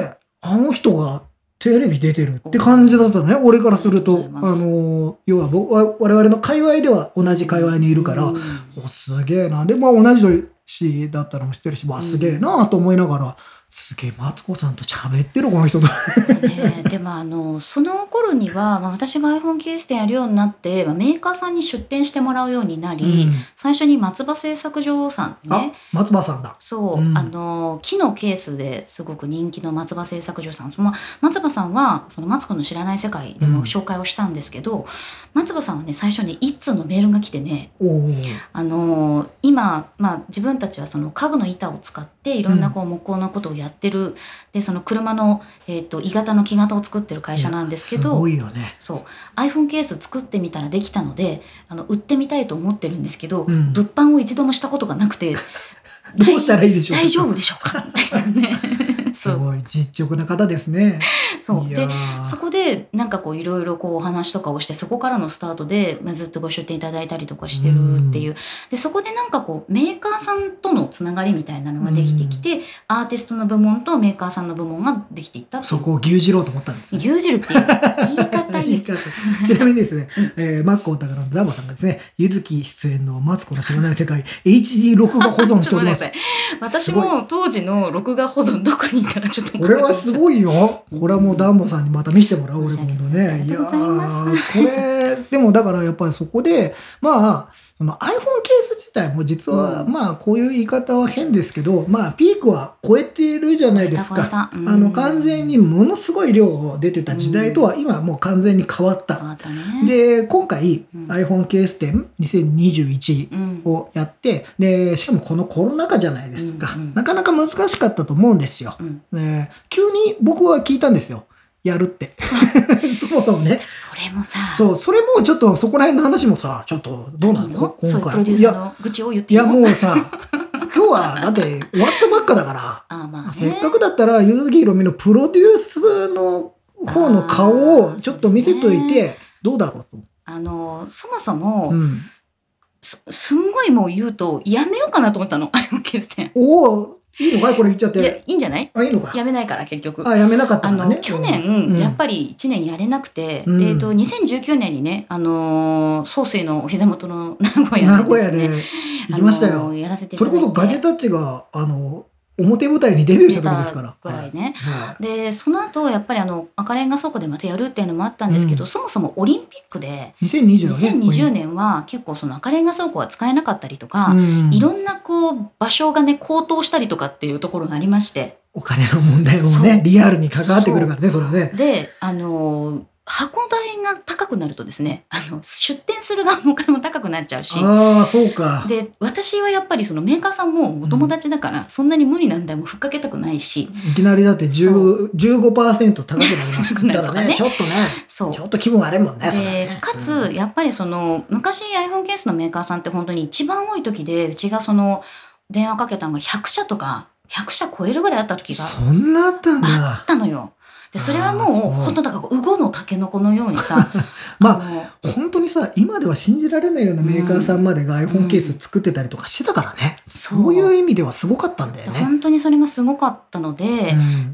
あの人がテレビ出てるって感じだったね、俺からすると。あの、要は僕は我々の界隈では同じ界隈にいるから、おすげえな。で、まあ同じ年だったのも知ってるし、わ、すげえなと思いながら、すげえ、マツコさんと喋ってるこの人と。 ね、でもあのその頃には、まあ、私が iPhone ケース店やるようになって、まあ、メーカーさんに出店してもらうようになり、うん、最初に松葉製作所さんね、 あ、松葉さんだ。 そう、うん、あの木のケースですごく人気の松葉製作所さん、その松葉さんはそのマツコの知らない世界でも紹介をしたんですけど、うん、松葉さんはね最初に一通のメールが来てね、あの今、まあ、自分たちはその家具の板を使っていろんなこう木工のことをやってる、うん、でその車の、えーと、鋳型の木型を作ってる会社なんですけど、 すごいよね。 そう iPhone ケース作ってみたらできたのであの売ってみたいと思ってるんですけど、うん、物販を一度もしたことがなくてどうしたらいいでしょうか、 大丈夫でしょうかみたいなねすごい実直な方ですね。 そうでそこでなんかこういろいろこうお話とかをして、そこからのスタートでずっとご出店いただいたりとかしてるっていう、でそこでなんかこうメーカーさんとのつながりみたいなのができてきて、アーティストの部門とメーカーさんの部門ができていったっていう。 そこを牛耳ろうと思ったんですね。 牛耳るっていう言い方いいちなみにですね、えー、マッコーだからのダボさんがですね、ゆずき出演のマツコの知らない世界 エイチディー 録画保存しております。 私も当時の録画保存どこにいたかちょっとこれはすごいよ。これはもうダンボさんにまた見せてもらおう俺今度ね。 いやーこれでもだからやっぱりそこでまあその iPhone ケース自体も実は、うん、まあこういう言い方は変ですけど、まあピークは超えているじゃないですか。うん、あの完全にものすごい量出てた時代とは今もう完全に変わった。 変わったね、 で今回、うん、iPhone ケース展にせんにじゅういちをやって、うん、でしかもこのコロナ禍じゃないですか、うんうん、なかなか難しかったと思うんですよ、うんね、急に僕は聞いたんですよ、やるってそもそもね。 それもさ、 そうそれもちょっとそこら辺の話もさ、ちょっとどうなの今回。 そういうプロデューサーの愚痴を言っていいやもうさ今日はだって終わったばっかだからあ、まあね、 せっかくだったらゆずきひろみのプロデュースの方の顔をちょっと見せといてどうだろうと。 あのそもそも、うん、す, すんごいもう言うとやめようかなと思ったのiPhone ケース店。 おお、いいのかいこれ言っちゃって。 いやいいんじゃない。 あ、いいのか。 やめないから結局。 あ、やめなかったからね。 あの去年、うん、やっぱりいちねんやれなくて、うん、でえっとにせんじゅうきゅうねんにね、あのー、総帥のお膝元の名古屋で、ね、 名古屋で行きましたよ。 あのー、やらせていただいて。 それこそガジェタッチがあの表舞台にデビューした時ですから。 ぐらいね。 はい、 でその後やっぱりあの赤レンガ倉庫でまたやるっていうのもあったんですけど、うん、そもそもオリンピックでにせんにじゅうねんは結構その赤レンガ倉庫は使えなかったりとか、うん、いろんなこう場所がね高騰したりとかっていうところがありまして、 お金の問題もねリアルに関わってくるからね、それはね。 であのー箱代が高くなるとですね、あの出店する側のお金も高くなっちゃうし、 ああそうか。 で私はやっぱりそのメーカーさんもお友達だから、うん、そんなに無理なんだよ、もうふっかけたくないし、 いきなりだってじゅう じゅうごパーセント 高くなりますって言ったらねちょっとね、そうちょっと気分悪いもんね。 でそれねかつやっぱりその昔 iPhone ケースのメーカーさんって本当に一番多い時でうちがその電話かけたのがひゃくしゃとかひゃくしゃ超えるぐらいあった時がそんなあったんだ。 あったのよ。でそれはもう本当だからウゴのタケノコのようにさまあ本当にさ今では信じられないようなメーカーさんまでが iPhone ケース作ってたりとかしてたからね、うん、そういう意味ではすごかったんだよね。 本当にそれがすごかったので、うん、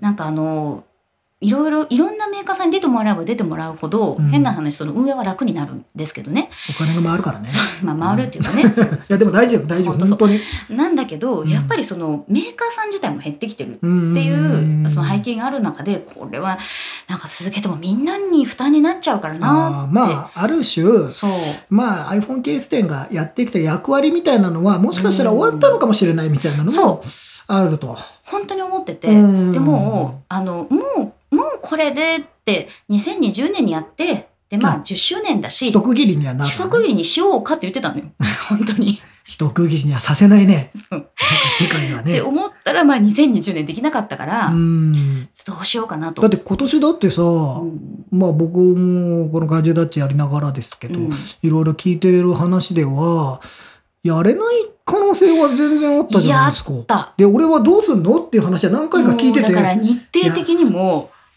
なんかあのいろいろいろんなメーカーさんに出てもらえば出てもらうほど、うん、変な話その運営は楽になるんですけどね。 お金が回るからね。 まあ回るっていうかね。うん、いやでも大丈夫大丈夫本当に。 なんだけど、うん、やっぱりそのメーカーさん自体も減ってきてるっていうその背景がある中で、これはなんか続けてもみんなに負担になっちゃうからなって。あまあある種そうまあ iPhone ケース店がやってきた役割みたいなのはもしかしたら終わったのかもしれないみたいなのもあると本当に思ってて、でもあのもうもうこれでってにせんにじゅうねんにやってでまあじゅっしゅうねんだし一区切りにはなる、ね、 一区切りにしようかって言ってたのよ本当に一区切りにはさせないねなんか世界はねって思ったらまあにせんにじゅうねんできなかったからうんどうしようかなと。 だって今年だってさ、うん、まあ僕もこのガジェタッチやりながらですけど、うん、いろいろ聞いている話ではやれない可能性は全然あったじゃないですか。 やったで俺はどうすんのっていう話は何回か聞いてて、 だから日程的にも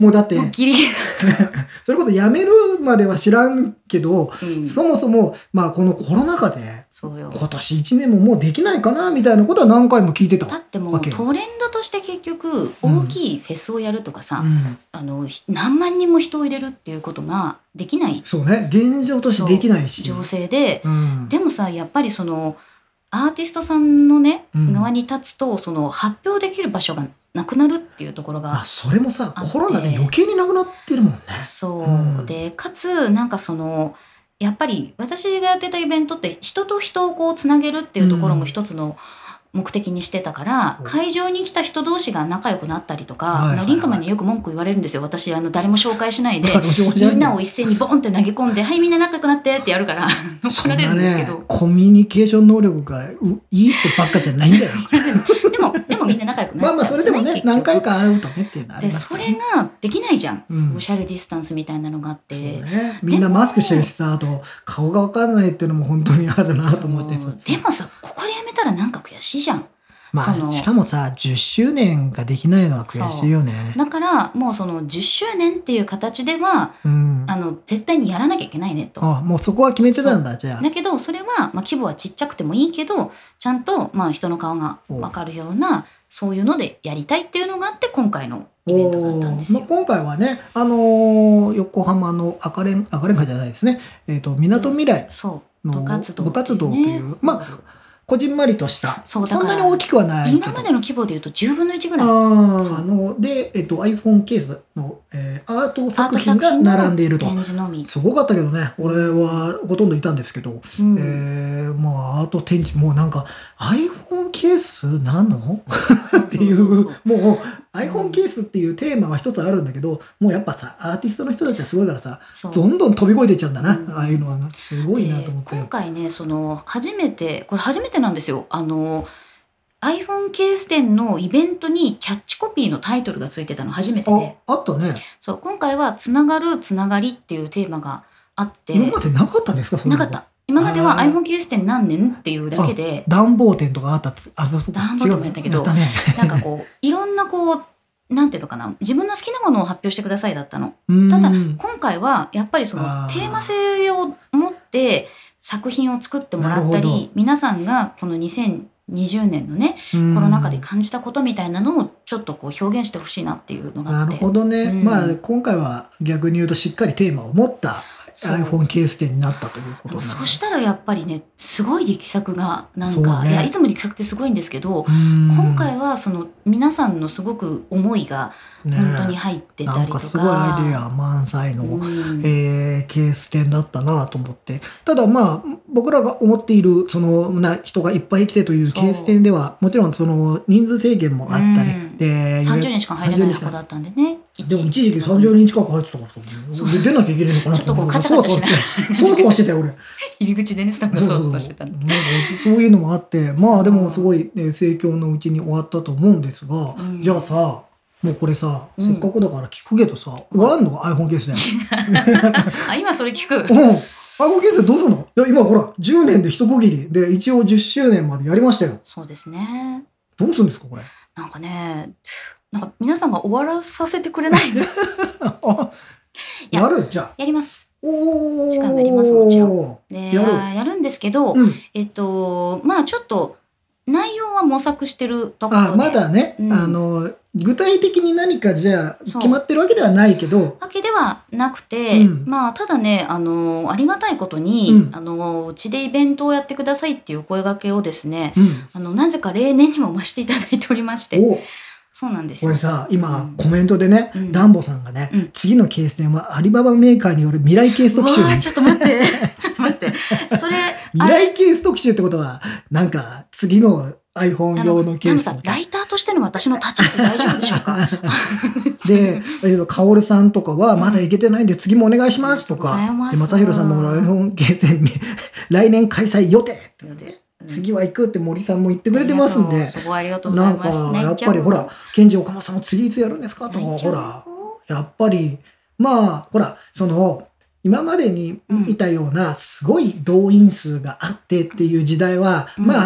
もうだって、 ギリギリそれこそ辞めるまでは知らんけど、うん、そもそも、まあこのコロナ禍で、そうよ今年いちねんももうできないかなみたいなことは何回も聞いてたわけ。 だってもうトレンドとして結局、大きいフェスをやるとかさ、うん、あの何万人も人を入れるっていうことができない。 そうね、現状としてできないし。 情勢で、うん、でもさ、やっぱりその、アーティストさんのね、うん、側に立つと、その発表できる場所がなくなるっていうところがあって、 それもさコロナで余計になくなってるもんね。 そう、うん、でかつなんかそのやっぱり私がやってたイベントって人と人をこうつなげるっていうところも一つの目的にしてたから、うん、会場に来た人同士が仲良くなったりとか、はいはいはい、リンクマンによく文句言われるんですよ。私あの誰も紹介しないでみんなを一斉にボンって投げ込んではいみんな仲良くなってってやるから怒られるんですけど、 ね、コミュニケーション能力がいい人ばっかじゃないんだよでもでもみんな仲良くなっちゃう。 まあまあそれでもね何回か会うとねっていうのはありますからね。 でそれができないじゃん、うん、ソーシャルディスタンスみたいなのがあって、 ね、みんなマスクしてるしさ、あと顔が分かんないっていうのも本当にあるなと思って。 でもさここでやめたらなんか悔しいじゃん。 まあ、しかもさじゅっしゅうねんができないのは悔しいよね。 だからもうそのじゅっしゅうねんっていう形では、うん、あの絶対にやらなきゃいけないねと。 あもうそこは決めてたんだ。じゃあだけどそれは、まあ、規模はちっちゃくてもいいけどちゃんと、まあ、人の顔が分かるようなそういうのでやりたいっていうのがあって今回のイベントだったんですよ。 まあ、今回はね、あのー、横浜の赤レン赤レンガじゃないですね、えーと、みなとみらいの部活動という、まあこじんまりとした、そんなに大きくはないけど今までの規模でいうとじゅうぶんのいちぐらい。 あので、えっと、iPhone ケースの、えー、アート作品が並んでいると。すごかったけどね、俺はほとんどいたんですけど、うん、えー、まあアート展示もうなんか iPhone ケースなのっていうもう iPhone ケースっていうテーマは一つあるんだけど、もうやっぱさアーティストの人たちはすごいからさどんどん飛び越えていっちゃうんだな、うん、ああいうのはすごいなと思って。 今回ねその初めてこれ初めてなんですよ。あの iPhone ケース展のイベントにキャッチコピーのタイトルがついてたの初めてで、 あ、あったね。 そう今回はつながるつながりっていうテーマがあって。 今までなかったんですか？そなかった。今までは iPhone ケース展何年っていうだけで暖房展とかあったあそこ暖房展もやったけどや、ね、なんかこういろんなこうなんていうのかな自分の好きなものを発表してくださいだったの。ただ今回はやっぱりそのテーマ性を持って作品を作ってもらったり皆さんがこのにせんにじゅうねんのねコロナ禍で感じたことみたいなのをちょっとこう表現してほしいなっていうのがあって。 なるほどね、うん、まあ今回は逆に言うとしっかりテーマを持ったiPhone ケース展になったということなの。 そしたらやっぱりねすごい力作がなんか、ね、いやいつも力作ってすごいんですけど今回はその皆さんのすごく思いが本当に入ってたりとか、ね、なんかすごいアイデア満載の、えー、ケース展だったなと思って。ただまあ僕らが思っているそのな人がいっぱい来てというケース展ではもちろんその人数制限もあったりでさんじゅうにんしか入れない箱だったんでね。 でも一時期さんじゅうにん近く入ってたから出なきゃいけないのかなちょっとこうカチャカチャしないそうそうしてたよ俺入り口でねスタッフがそうそうしてたんでそういうのもあってまあでもすごい、ね、盛況のうちに終わったと思うんですが、うん、じゃあさもうこれさ、うん、せっかくだから聞くけどさ、終わんのが iPhone ケースだよあ今それ聞くうん iPhone ケースどうすんの？いや今ほらじゅうねんで一区切りで一応じゅっしゅうねんまでやりましたよ。 そうですね。 どうするんですかこれ？ なんかねなんか皆さんが終わらさせてくれないあやるじゃあやります。 お時間になりますもちろんで や, るやるんですけど、うん、えっとまあちょっと内容は模索してるところであまだね、うん、あの具体的に何かじゃあ決まってるわけではないけどわけではなくて、うん、まあただねあのありがたいことに、うん、あのうちでイベントをやってくださいっていう声掛けをですね、うん、あのなぜか例年にも増していただいておりましておそうなんですよ。 これさ今、うん、コメントでね、うん、ダンボさんがね、うん、次のケース展はアリババメーカーによる未来ケース特集うわちょっと待ってちょっと待ってそれ未来ケース特集ってことはなんか次のiPhone 用のケースさんライターとしての私の立ち位置大丈夫でしょうかでカオルさんとかはまだいけてないんで次もお願いしますとか、うん、で正弘さんも iPhone ケース展来年開催予定って次は行くって森さんも言ってくれてますんで、 すごいありがとうございます。 なんかやっぱりほらケンジ岡本さんも次いつやるんですかとかほらやっぱりまあほらその今までに見たようなすごい動員数があってっていう時代は、うん、まあ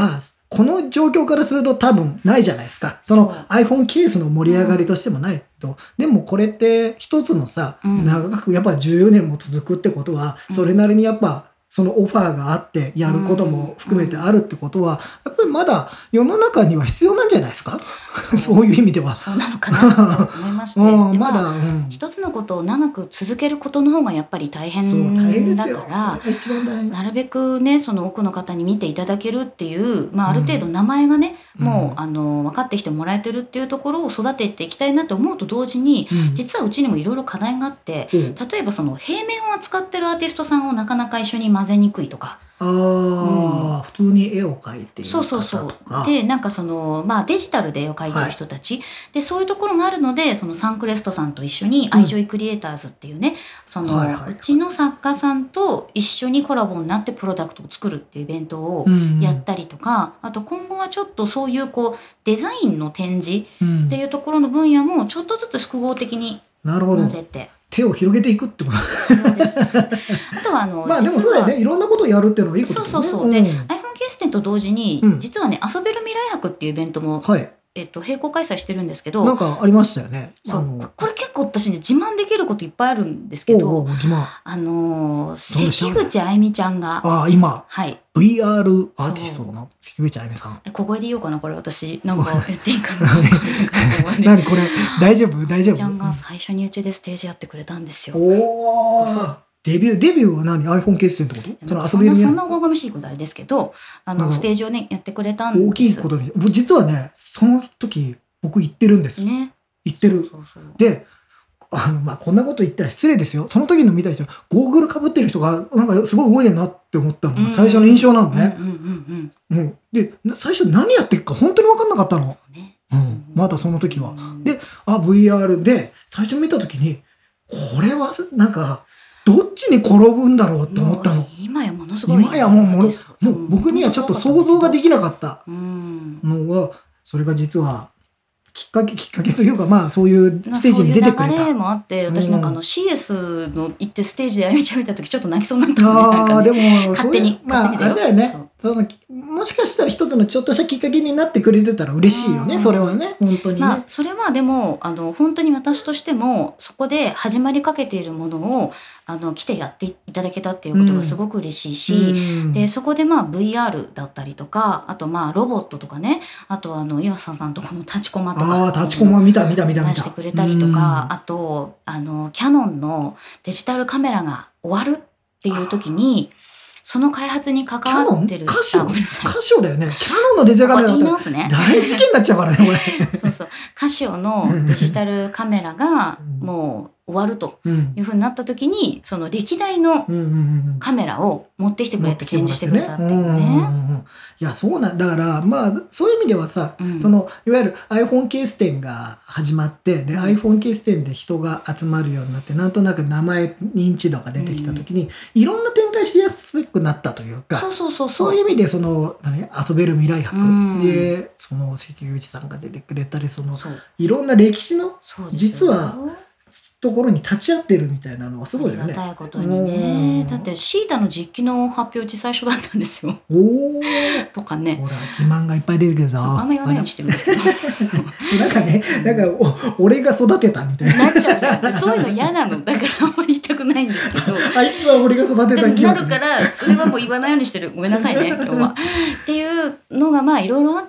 この状況からすると多分ないじゃないですか。その iPhone ケースの盛り上がりとしてもないけど、うん、でもこれって一つのさ、うん、長くやっぱじゅうよねんも続くってことは、それなりにやっぱそのオファーがあってやることも含めてあるってことは、やっぱりまだ世の中には必要なんじゃないですか。そういう意味では。 そうなのかなと思いまして。でまだ、 まあうん、一つのことを長く続けることの方がやっぱり大変だから、なるべくね、その多くの方に見ていただけるっていう、まあある程度名前がね、うん、もうあの分かってきてもらえてるっていうところを育てていきたいなと思うと同時に、うん、実はうちにもいろいろ課題があって、うん、例えばその平面を扱ってるアーティストさんをなかなか一緒に混ぜにくいとか。 ああ、うん、普通に絵を描いている方とか。そうそうそう。 で、なんかその、まあデジタルで絵を描いてる人たち、はい、で、そういうところがあるので、そのサンクレストさんと一緒に、アイジョイクリエイターズっていうね、うん、その、はいはいはい、うちの作家さんと一緒にコラボになってプロダクトを作るっていうイベントをやったりとか、うん、あと今後はちょっとそういうこう、デザインの展示っていうところの分野もちょっとずつ複合的に混ぜて。 手を広げていくってことそうです。あとはあのまあでもそうだよね。いろんなことをやるっていうのはいいことだよね。 そうそうそう。で、うん、iPhone ケース展と同時に、うん、実はね、遊べる未来博っていうイベントも、はい、えっと、並行開催してるんですけど。 なんかありましたよね。 そう。これ結構私ね、自慢できることいっぱいあるんですけど、 おうおう自慢。 あのー、関口あゆみちゃんが。 ああ、今。 はい。 ブイアール アーティストの関口あゆみさん。 え、小声で言おうかな、これ私。なんか言っていいかな。 何これ、大丈夫大丈夫。 ちゃんが最初にうちでステージやってくれたんですよ。 おー。デビュー、デビューは何 ?iPhone ケース展ってこと？その遊びそんなおこがましいことあれですけど、あの、ステージをね、やってくれたんです。 大きいことに。実はね、その時、僕行ってるんです。 ね。 行ってる。そうそうで、あの、まあ、こんなこと言ったら失礼ですよ。その時の見た人、ゴーグル被ってる人が、なんかすごい動いてるなって思ったのが最初の印象なのね。で、最初何やってるか本当に分かんなかったの。ね、うん。まだその時は。で、あ、ブイアール で、最初見た時に、これは、なんか、どっちに転ぶんだろうって思ったの。 今やものすごい。 今やもうもの、もう僕にはちょっと想像ができなかったのが、それが実は、きっかけ、きっかけというか、まあ、そういうステージに出てくれた。 そういう流れもあって、私なんかあの シーエス の行ってステージであゆみちゃん見た時ちょっと泣きそうになったので、ああ、 でも、 勝手に。 まあ、あれだよね。そのもしかしたら一つのちょっとしたきっかけになってくれてたら嬉しいよね、それはね、本当にね。 まあ、それはでも、あの、本当に私としても、そこで始まりかけているものを、あの、来てやっていただけたっていうことがすごく嬉しいし、うん、で、そこでまあ ブイアール だったりとか、あとまあロボットとかね、あとあの、岩佐さんとこの立ちコマとか。 ああ、立ちコマ見た見た見た見た。 出してくれたりとか、あと、あの、キヤノンのデジタルカメラが終わるっていう時に、その開発に関わってる。 カシオカシオだよね。キヤノンのデジタルカメラ言い直すね。 大事件になっちゃうからね、これ。 そうそう。カシオのデジタルカメラがもう終わるというふうになった時に、その歴代のカメラを持ってきてくれて展示してくれたっていうね。 いや、そうなんだから、まあ、そういう意味ではさ、うん、その、いわゆる iPhone ケース展が始まって、で、うん、iPhone ケース展で人が集まるようになって、なんとなく名前認知度が出てきたときに、うん、いろんな展開しやすくなったというか、 そうそうそうそういう意味で、その、何、遊べる未来博で、その、関口さんが出てくれたり、その、いろんな歴史の、実は、ところに立ち会ってるみたいなのはすごいよね。 ありがたいことにね。だってシータの実機の発表うち最初だったんですよ。 おお。 とかね。 ほら自慢がいっぱい出てくるぞ。 あんま言わないようにしてるんですけど。 なんかね、なんかお俺が育てたみたいな。 なっちゃうじゃん。そういうの嫌なの。だからあんまり言いたくないんですけど。 あいつは俺が育てた。 なるからそれはもう言わないようにしてる。ごめんなさいね今日は。っていうのがまあいろいろあって、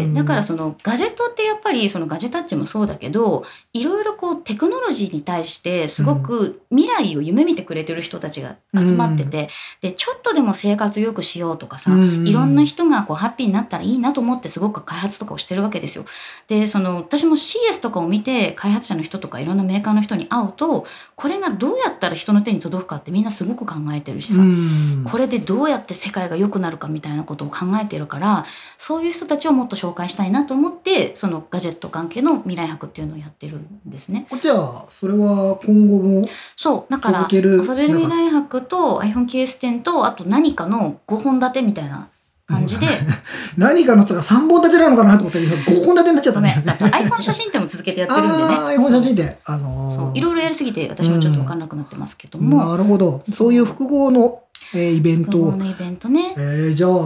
だからそのガジェットってやっぱりそのガジェタッチもそうだけど、いろいろこうテクノロジーに対してすごく未来を夢見てくれてる人たちが集まってて、うん、でちょっとでも生活良くしようとかさ、うん、いろんな人がこうハッピーになったらいいなと思ってすごく開発とかをしてるわけですよ。でその私も シーエス とかを見て開発者の人とかいろんなメーカーの人に会うと、これがどうやったら人の手に届くかってみんなすごく考えてるしさ、うん、これでどうやって世界が良くなるかみたいなことを考えてるから、そういう人たちをもっと紹介したいなと思って、そのガジェット関係の未来博っていうのをやってるんですね。 じゃあそれは今後もそうだから遊べる未来博と iPhone ケース展とあと何かのごほん立てみたいな感じで、うん、 何かのつがさんぼん立てなのかなと思ったけどごほん立てになっちゃったね。 あと iPhone 写真展も続けてやってるんでね。 あ iPhone 写真展、あのー、 そういろいろやりすぎて私もちょっと分かんなくなってますけども、 うん、なるほど。そういう複合の、えー、イベント複合のイベントね。 えー、じゃあ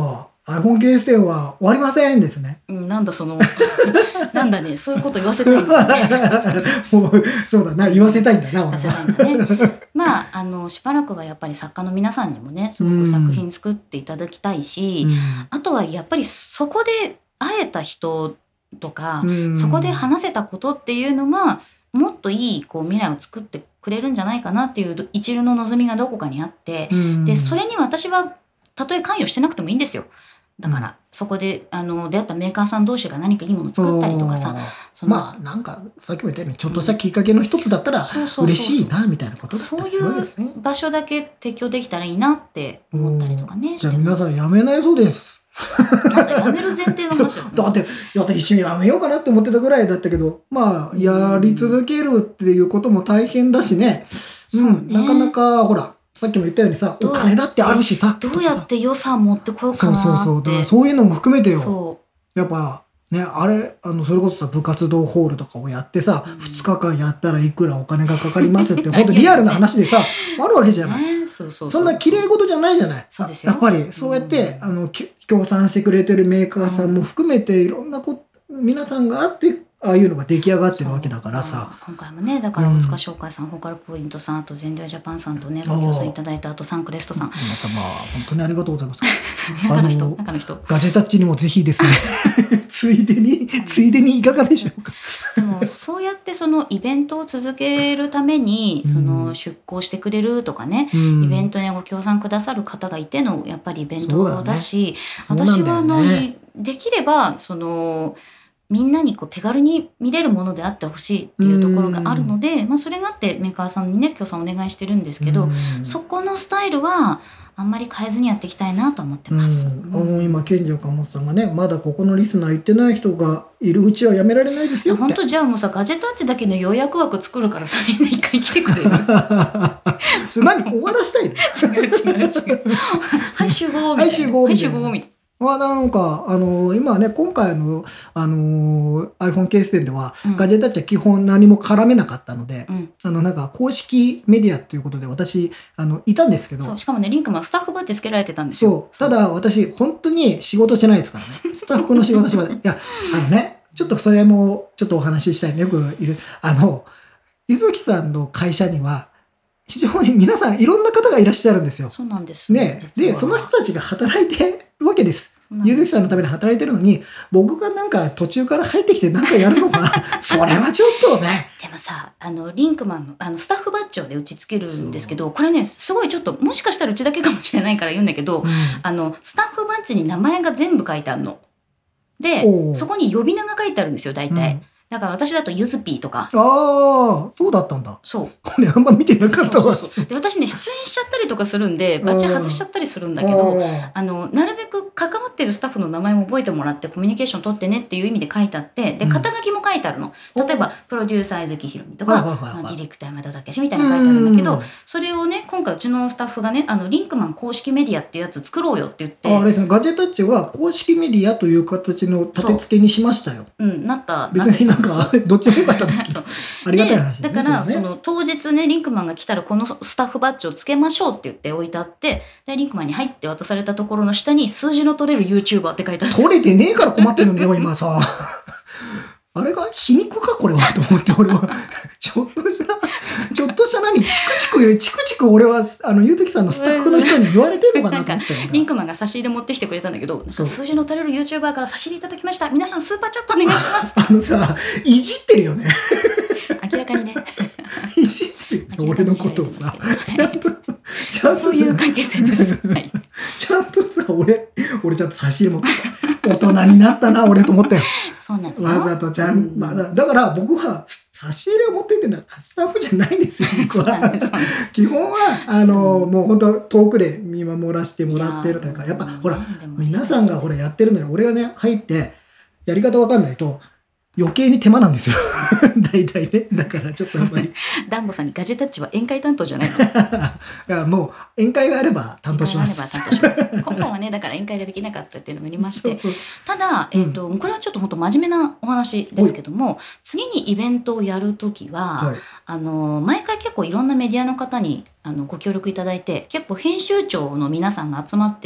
iPhone ケース店は終わりませんですね。 うん、なんだそのなんだね、そういうこと言わせたいんだねもうそうだな、言わせたいんだな、 言わせたいんだね。まああのしばらくはやっぱり作家の皆さんにもねすごく作品作っていただきたいし、 うん、 あとはやっぱりそこで会えた人とか、 うん、 そこで話せたことっていうのがもっといいこう未来を作ってくれるんじゃないかなっていう一縷の望みがどこかにあって、 うん、でそれに私はたとえ関与してなくてもいいんですよ。だから、うん、そこであの出会ったメーカーさん同士が何かいいものを作ったりとかさ、 そのまあなんかさっきも言ったようにちょっとしたきっかけの一つだったら嬉しいなみたいなことだったりするわけですね。 そういう場所だけ提供できたらいいなって思ったりとかねしてます。 じゃあ皆さんやめないそうです。 なんかやめる前提の話だよね。 だってだって一緒にやめようかなって思ってたぐらいだったけど、まあやり続けるっていうことも大変だしね。うん、うん、なかなかほら。さっきも言ったようにさ、お金だってあるしさ。 どうやって予算持ってこようかなって。 そうそうそう。だからそういうのも含めてよ。そうやっぱね、あれ、あの、それこそさ、部活動ホールとかをやってさ、うん、ふつかかんやったらいくらお金がかかりますって、本当リアルな話でさ、あるわけじゃない。ね、そうそうそう。そんな綺麗事じゃないじゃない。そうですよ。やっぱり、そうやって、うん、あの、協賛してくれてるメーカーさんも含めて、いろんなこ、皆さんがあって、ああいうのが出来上がってるわけだからさ。 今回もね、だから大塚商会さん、うん、フォーカルポイントさん、あと全寮ジャパンさんとね、ご協賛いただいた、あとサンクレストさん。 皆様、本当にありがとうございます。 中の人、中の人。 ガジェタッチにもぜひですね、ついでに、ついでにいかがでしょうか。 でも、そうやってそのイベントを続けるために、その出向してくれるとかね、うん、イベントにご協賛くださる方がいての、やっぱりイベントだし、だね、私はあの、ね、できれば、その、みんなにこう手軽に見れるものであってほしいっていうところがあるので、まあ、それがあってメーカーさんにね協賛お願いしてるんですけど、そこのスタイルはあんまり変えずにやっていきたいなと思ってます。 うん、あの今賢治岡本さんがね、まだここのリスナー行ってない人がいるうちはやめられないですよって。 本当じゃあもうさガジェタッチだけの予約枠作るからさみんな一回来てくれる。 それ何終わらしたいの？ 違う違う違う。はい集合みたいな。はい集合みたいな。はい集合みたいな。 まあ、なんか、あのー、今ね、今回の、あのー、iPhone ケース店では、うん、ガジェタッチは基本何も絡めなかったので、うん、あの、なんか、公式メディアっていうことで私、あの、いたんですけど。 そう、しかもね、リンクマンスタッフバッジつけられてたんですよ。 そう。ただ、私、本当に仕事してないですからね。スタッフの仕事してない。いや、あのね、ちょっとそれも、ちょっとお話ししたいね。よくいる。あの、ゆずきさんの会社には、非常に皆さんいろんな方がいらっしゃるんですよ。 そうなんです。 ね。で、その人たちが働いてるわけです。ゆずきさんのために働いてるのに、僕がなんか途中から入ってきてなんかやるのは、それはちょっとね。 でもさ、あの、リンクマンの、あの、スタッフバッジをね、打ち付けるんですけど、これね、すごいちょっと、もしかしたらうちだけかもしれないから言うんだけど、うん、あの、スタッフバッジに名前が全部書いてあるの。で、そこに呼び名が書いてあるんですよ、大体。うんだから私だとゆずぴーとか。 ああ、そうだったんだ。 そう。 これあんま見てなかったわ。 そうそうそうで私ね、出演しちゃったりとかするんで、バッチ外しちゃったりするんだけど、あの、なるべく関わってるスタッフの名前も覚えてもらってコミュニケーション取ってねっていう意味で書いてあって、で、肩書きも書いてあるの。うん、例えば、プロデューサー江月ひろみとか、まあ、ディレクター山田武史みたいなの書いてあるんだけど、それをね、今回うちのスタッフがね、あの、リンクマン公式メディアっていうやつ作ろうよって言って。 あれですね、ガジェタッチは公式メディアという形の立て付けにしましたよ。 う, うん、なった。 別になんか、どっちもよかったんですけどありがたい話ですね。だからその当日ねリンクマンが来たらこのスタッフバッジをつけましょうって言って置いてあって、でリンクマンに入って渡されたところの下に数字の取れる YouTuber って書いてある。 取れてねえから困ってるのよ今さ。あれが皮肉かこれはと思って俺はちょっとしたちょっとした何チクチクチクチク俺はあのゆうときさんのスタッフの人に言われてるのかなと思ってリンクマンが差し入れ持ってきてくれたんだけど、なんか数字の取れる YouTuber から差し入れいただきました。皆さんスーパーチャットお願いします。 あのさいじってるよね。 明らかにね。 いじってる俺のことをさ。ちゃんとちゃんとそういう関係性です。はい。 ちゃんとさ俺俺ちゃんと差し入れ持って大人になったな俺と思ったよ。 そうなの。 わざとちゃん、うんまあ、だから僕は差し入れを持ってってんだからスタッフじゃないんですよ。僕は基本はあの、うん、もう本当遠くで見守らせてもらってるというか、やっぱほら皆さんがほらやってるのに俺がね入ってやり方わかんないと余計に手間なんですよ。大体ね。だからちょっとやっぱり。 ダンボさんにガジェタッチは宴会担当じゃないの？ いやもう宴会があれば担当します。 宴会があれば担当します。今回はねだから宴会ができなかったっていうのがありまして、そうそうただ、えーとうん、これはちょっと本当真面目なお話ですけども、次にイベントをやるときは、はい、あの毎回結構いろんなメディアの方にあのご協力いただいて、結構編集長の皆さんが集まって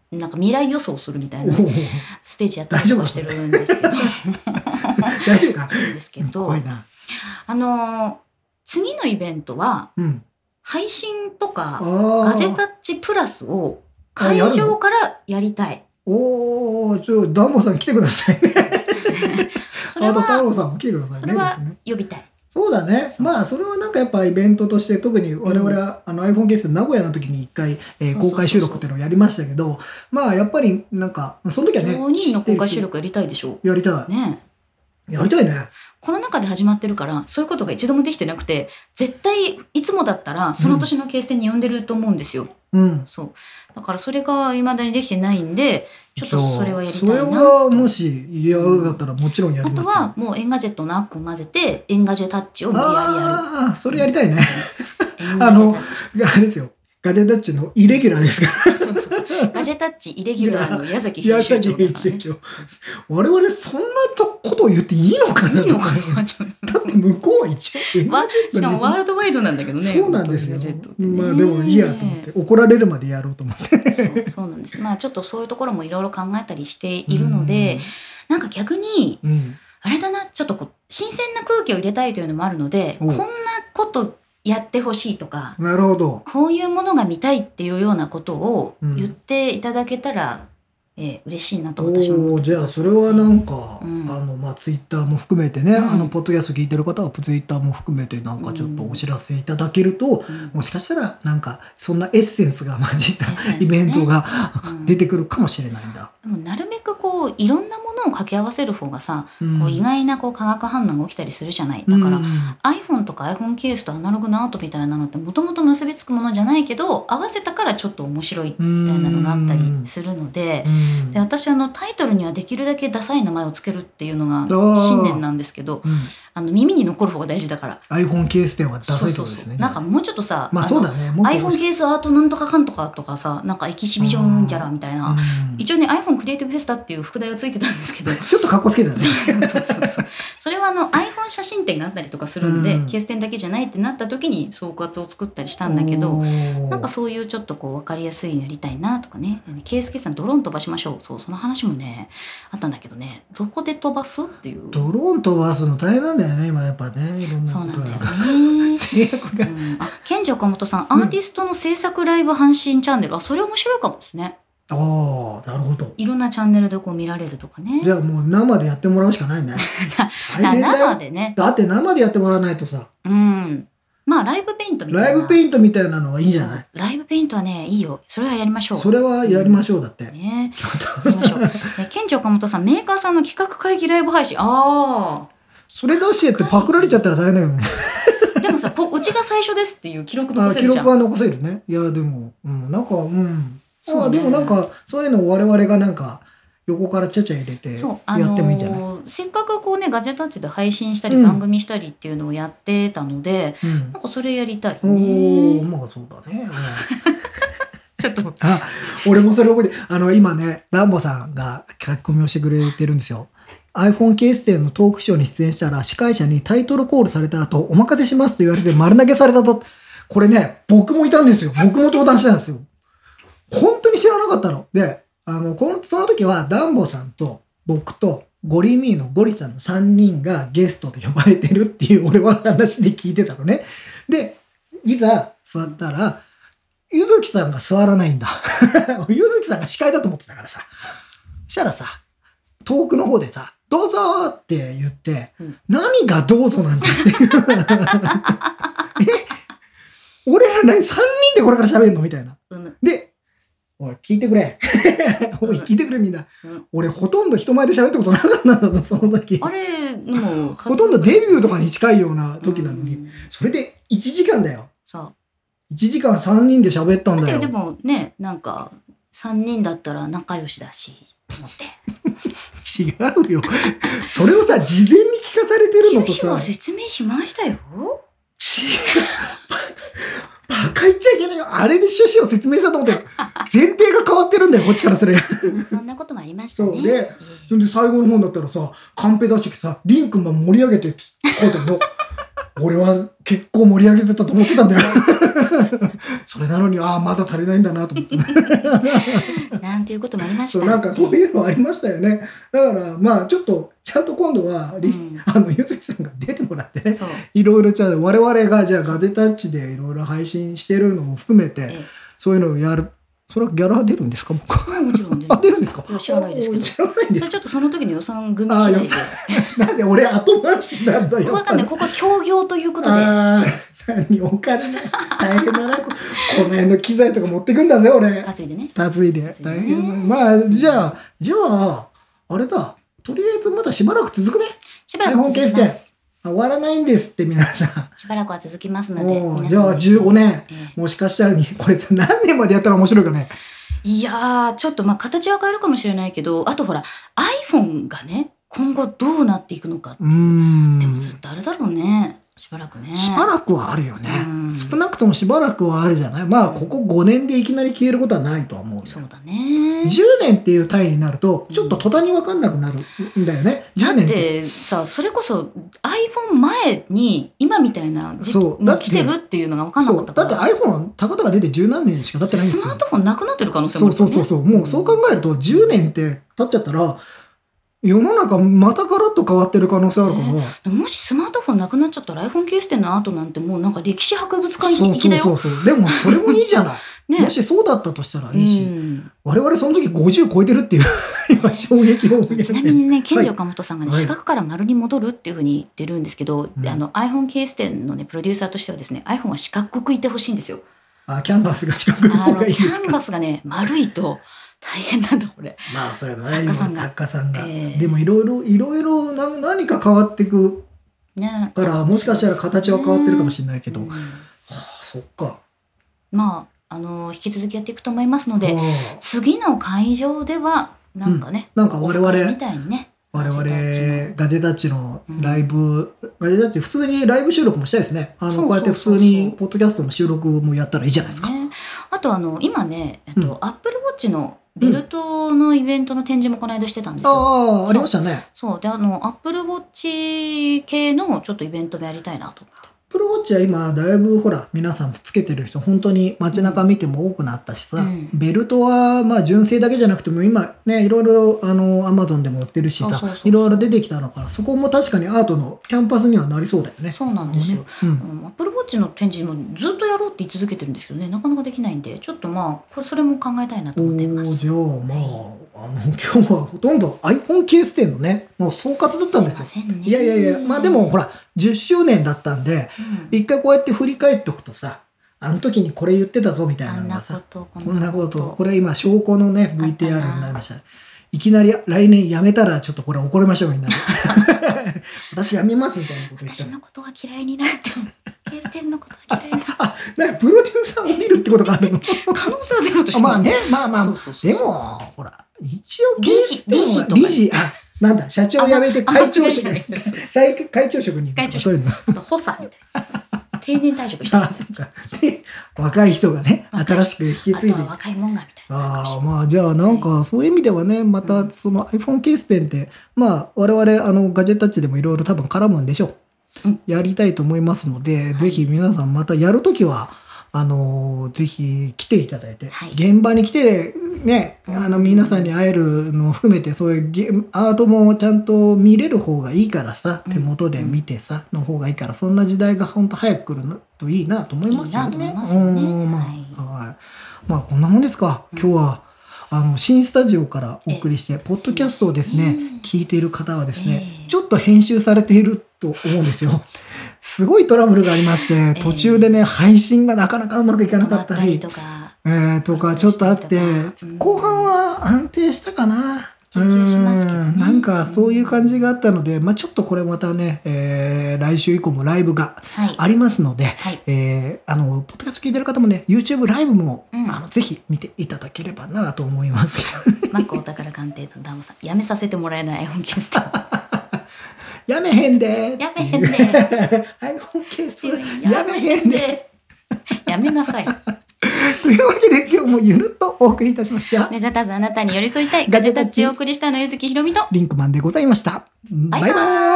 なんか未来予想するみたいなステージやったりとかしてるんですけど大丈夫かですけど、 怖いな。 あの次のイベントは、うん、配信とかガジェタッチプラスを会場からやりたい。 おー、ちょ、ダンボさん来てくださいね。 それは、 あと太郎さんも来てくださいね。 それは呼びたい。 そうだね。まあ、それはなんかやっぱイベントとして、特に我々は、うん、あの iPhone ケース名古屋の時に一回、えー、公開収録っていうのをやりましたけど、まあ、やっぱりなんか、その時はね。 よにんの公開収録やりたいでしょ。 やりたい。 ね。 やりたいね。 コロナ禍で始まってるから、そういうことが一度もできてなくて、絶対いつもだったらその年のケース展に呼んでると思うんですよ。 うん。 そう。だからそれが未だにできてないんで、ちょっとそれはやりたいな。それはもしやるんだったらもちろんやりますよ。 あとはもうエンガジェットのアック混ぜて、エンガジェタッチを無理やりやる。 ああ、それやりたいね。あの、あれですよ。ガジェタッチのイレギュラーですから。 そうそうそう。ガジェタッチイレギュラーの矢崎編集長だからね。 我々そんなことを言っていいのかなとか。だって向こうは一応しかもワールドワイドなんだけどね。 そうなんですよ。まあでもいいやと思って怒られるまでやろうと思って。 そうそうなんです。まあちょっとそういうところもいろいろ考えたりしているので、なんか逆に、うん、あれだな、ちょっとこう新鮮な空気を入れたいというのもあるので、こんなことやってほしいとか、 なるほど、 こういうものが見たいっていうようなことを言っていただけたら、うん、えー、嬉しいなと私も思ってます。 じゃあそれはなんか、うん、あのまあツイッターも含めてね、うん、あのポッドキャスト聞いてる方はツイッターも含めてなんかちょっとお知らせいただけると、うん、もしかしたらなんかそんなエッセンスが混じったイベントが、ね、出てくるかもしれないんだ。 でもなるべくこういろんなものを掛け合わせる方がさ、うん、こう意外なこう化学反応が起きたりするじゃない。だから、うん、iPhone とか iPhone ケースとアナログのアートみたいなのってもともと結びつくものじゃないけど合わせたからちょっと面白いみたいなのがあったりするので、うん、で私あのタイトルにはできるだけダサい名前をつけるっていうのが信念なんですけど、うん、あの耳に残る方が大事だから iPhone ケース店はダサいってことですね。 そうそうそう、なんかもうちょっとさ、 まあそうだね、 iPhone ケースアートなんとかかんとかとかさ、なんかエキシビジョンじゃらみたいな、うん、一応ね iPhone クリエイティブフェスタっていう副題がついてたんですけどちょっとかっこつけたね。 そうそうそうそうそれはあの iPhone 写真展があったりとかするんで、うん、ケース展だけじゃないってなった時に総括を作ったりしたんだけど、なんかそういうちょっとこう分かりやすいのやりたいなとかね、ケースケースさんドローン飛ばしましょう、そうその話もねあったんだけどね、どこで飛ばすっていう。 ドローン飛ばすの大変なんだよね今やっぱね、いろんなことが。そうなんだよね制約が、うん、あ、ケンジ岡本さん、アーティストの制作ライブ配信チャンネル、あ、それ面白いかもですね。 ああ、なるほど。 いろんなチャンネルでこう見られるとかね。 じゃあもう生でやってもらうしかないね。 生でね。 だって生でやってもらわないとさ。 うん。まあライブペイントみたいな。 ライブペイントみたいなのはいいんじゃない？ ライブペイントはね、いいよ。それはやりましょう。 それはやりましょう、だって。 ね。やりましょう。ケンジ岡本さん、メーカーさんの企画会議ライブ配信。ああ。 それ出してってパクられちゃったら大変だよね。 でもさ、うちが最初ですっていう記録残せるじゃん。 記録は残せるね。いや、でも、うん、なんか、うん。そうね、あでもなんかそういうのを我々がなんか横からちゃちゃ入れてやってもいいんじゃない？あのー、 せっかくこうねガジェタッチで配信したり番組したりっていうのをやってたので、うん、なんかそれやりたいね。 おまあそうだね。 ちょっとあ、俺もそれ覚えて、あの今ねダンボさんが書き込みをしてくれてるんですよ。iPhone ケース店のトークショーに出演したら司会者にタイトルコールされた後お任せしますと言われて丸投げされたと。これね僕もいたんですよ。僕も登壇したんですよ。本当に知らなかったの。で、あの、この、その時は、ダンボさんと、僕と、ゴリミーのゴリさんのさんにんがゲストで呼ばれてるっていう、俺は話で聞いてたのね。で、いざ座ったら、ゆずきさんが座らないんだ。ゆずきさんが司会だと思ってたからさ。そしたらさ、遠くの方でさ、どうぞって言って、うん、何がどうぞなんだっていう。え、俺ら何さんにんでこれから喋るのみたいな。うん、で、おい、聞いてくれ。おい、聞いてくれみんな。うん、俺、ほとんど人前で喋ったことなかったんだ、その時。 あれ、もう、 ほとんどデビューとかに近いような時なのに、うん、それでいちじかんだよ。 そう。 いちじかんさんにんで喋ったんだよ。 だってでもね、なんか、さんにんだったら仲良しだし、思って。 違うよ。それをさ、事前に聞かされてるのとさ。 趣旨を説明しましたよ。違う。 バカ言っちゃいけないよ。あれで趣旨を説明したと思って、前提が変わってるんだよ、こっちからする。 そんなこともありましたね。 そうで、それで最後の方だったらさ、カンペ出してきてさ、リンクマン盛り上げてって書いてるの。俺は結構盛り上げてたと思ってたんだよ。 それなのに、ああ、まだ足りないんだなと思って。 なんていうこともありました。 そう、なんかそういうのありましたよね。だから、まあ、ちょっと、ちゃんと今度は、うん、あの、ゆずきさんが出てもらってね、いろいろ、じゃあ、我々が、じゃあ、ガゼタッチでいろいろ配信してるのも含めて、ええ、そういうのをやる。それはギャラ出るんですか？もちろん出る。 あ、出るんですか？ いや、知らないですけど。 知らないんですか？ ちょっとその時に予算組みしないで。 なんで俺後回しなんだよ。 わかんない。ここは協業ということで。 ああ、何お金ない。大変だな。この辺の機材とか持ってくんだぜ、俺。 担いでね。 担いで。大変。まあ、じゃあ、じゃあ、あれだ。とりあえずまだしばらく続くね。 しばらく続きます。 終わらないんですって皆さん。 しばらくは続きますので。 おじゃあじゅうごねん、ええ。もしかしたらに、これ何年までやったら面白いかね。 いやー、ちょっとまあ形は変えるかもしれないけど、あとほら、iPhone がね、今後どうなっていくのかっていう。うーん。でもずっとあれだろうね。しばらくね。 しばらくはあるよね。少なくともしばらくはあるじゃない。まあ、ここごねんでいきなり消えることはないとは思う。 そうだね。 じゅうねんっていう単位になると、ちょっと途端に分かんなくなるんだよね。 だってさ、それこそ iPhone 前に今みたいな時期が来てるっていうのが分かんなかったから。 だって iPhone たかだか出て十何年しか経ってないんですよ。 スマートフォンなくなってる可能性もあるよね。そうそうそうそう。もうそう考えるとじゅうねんって経っちゃったら、世の中またガラッと変わってる可能性あるから、 ね、もしスマートフォンなくなっちゃったら iPhone ケース店の後なんてもうなんか歴史博物館行きだよ。 そうそうそうそう。でもそれもいいじゃない、ね、もしそうだったとしたらいいし、うん、我々その時ごじゅう超えてるっていう今衝撃を受けて。 ちなみにね、健二岡本さんがね、はい、四角から丸に戻るっていうふうに言ってるんですけど、はい、あの iPhone ケース店のねプロデューサーとしてはですね、 iPhone は四角くいてほしいんですよ。 あ、キャンバスが四角い方がいいですか？ キャンバスがね丸いと大変なんだこれ。 まあそれは作家さんが作家さんが、えー、でもいろいろいろいろ何か変わっていくから、ね、もしかしたら形は変わってるかもしれないけど、ね、うん、はあ、そっか。 まああの引き続きやっていくと思いますので、次の会場ではなんかね、 うん、なんか我々 みたいにね、 我々ガジェタッチのライブ、うん、ガジェタッチ普通にライブ収録もしたいですね。あのこうやって普通にポッドキャストの収録もやったらいいじゃないですか。 ね、あとあの今ね、えっと、うん、Apple Watch のベルトのイベントの展示もこの間してたんですよ。 ああ、ありましたね。 そうで、あの Apple Watch 系のちょっとイベントもやりたいなと思って。 Apple Watch は今だいぶほら皆さんつけてる人本当に街中見ても多くなったしさ、うん、ベルトはまあ純正だけじゃなくても今ねいろいろあの Amazon でも売ってるしさ、いろいろ出てきたのから、そこも確かにアートのキャンパスにはなりそうだよね。 そうなんですよ。うん、Apple Watch の展示もずっとやろうって言い続けてるんですけどね、なかなかできないんで、ちょっとまあこれそれも考えたいなと思っています。 じゃあまあ、はい、あの今日はほとんど iPhone ケース店のねもう総括だったんですよ。 すいませんね。 いやいやいや、まあでもほらじゅっしゅうねんだったんで、うん、一回こうやって振り返っておくとさ、あの時にこれ言ってたぞみたいなのがさ、こんなこと、これ今証拠のね ブイティーアール になりました。いきなり来年辞めたらちょっとこれ怒りましょうみんなで。私辞めますみたいなこと言ったら。 私のことは嫌いになっても、ケース店のことは嫌いになって。 あ、なんかプロデューサーを見るってことがあるの。 可能性はゼロとして。 まあね、まあまあ、そうそうそう、でもほら一応ケース店は理事、あ、なんだ社長を辞めて会長職に会長職に行くとかそういうの。 あと補佐みたいな。定年退職してます。 で若い人がね新しく引き継いで、 あとは若いもんがみたいな。 ああ、まあじゃあなんかそういう意味ではね、またその iPhone ケース店ってまあ我々あのガジェタッチでもいろいろ多分絡むんでしょう、うん、やりたいと思いますので、ぜひ皆さんまたやるときはあのぜひ来ていただいて、はい、現場に来てね、あの皆さんに会えるのを含めて、そういうアートもちゃんと見れる方がいいからさ、手元で見てさの方がいいから、そんな時代が本当早く来るといいなと思いますよね。 いいなと思いますよね。 まあ、はい、まあこんなもんですか。今日はあの新スタジオからお送りして、ポッドキャストをですね聞いている方はですね、ちょっと編集されていると思うんですよ。すごいトラブルがありまして、途中でね配信がなかなかうまくいかなかったりとか、えー、とかちょっとあって、後半は安定したかな。うん、なんかそういう感じがあったので、まあ、ちょっとこれまたね、えー、来週以降もライブがありますので、はい、えー、あのポッドキャスト聞いてる方もね YouTube ライブも、うん、あのぜひ見ていただければなと思いますけど。 マックお宝鑑定団ダムさん、やめさせてもらえない iPhone ケースやめへんでやめへんで iPhone ケースやめへんでやめなさい。 というわけで今日もゆるっとお送りいたしました。 目立たずあなたに寄り添いたいガジェタッチをお送りしたのゆずきひろみとリンクマンでございました。バイバイ。バイバイ。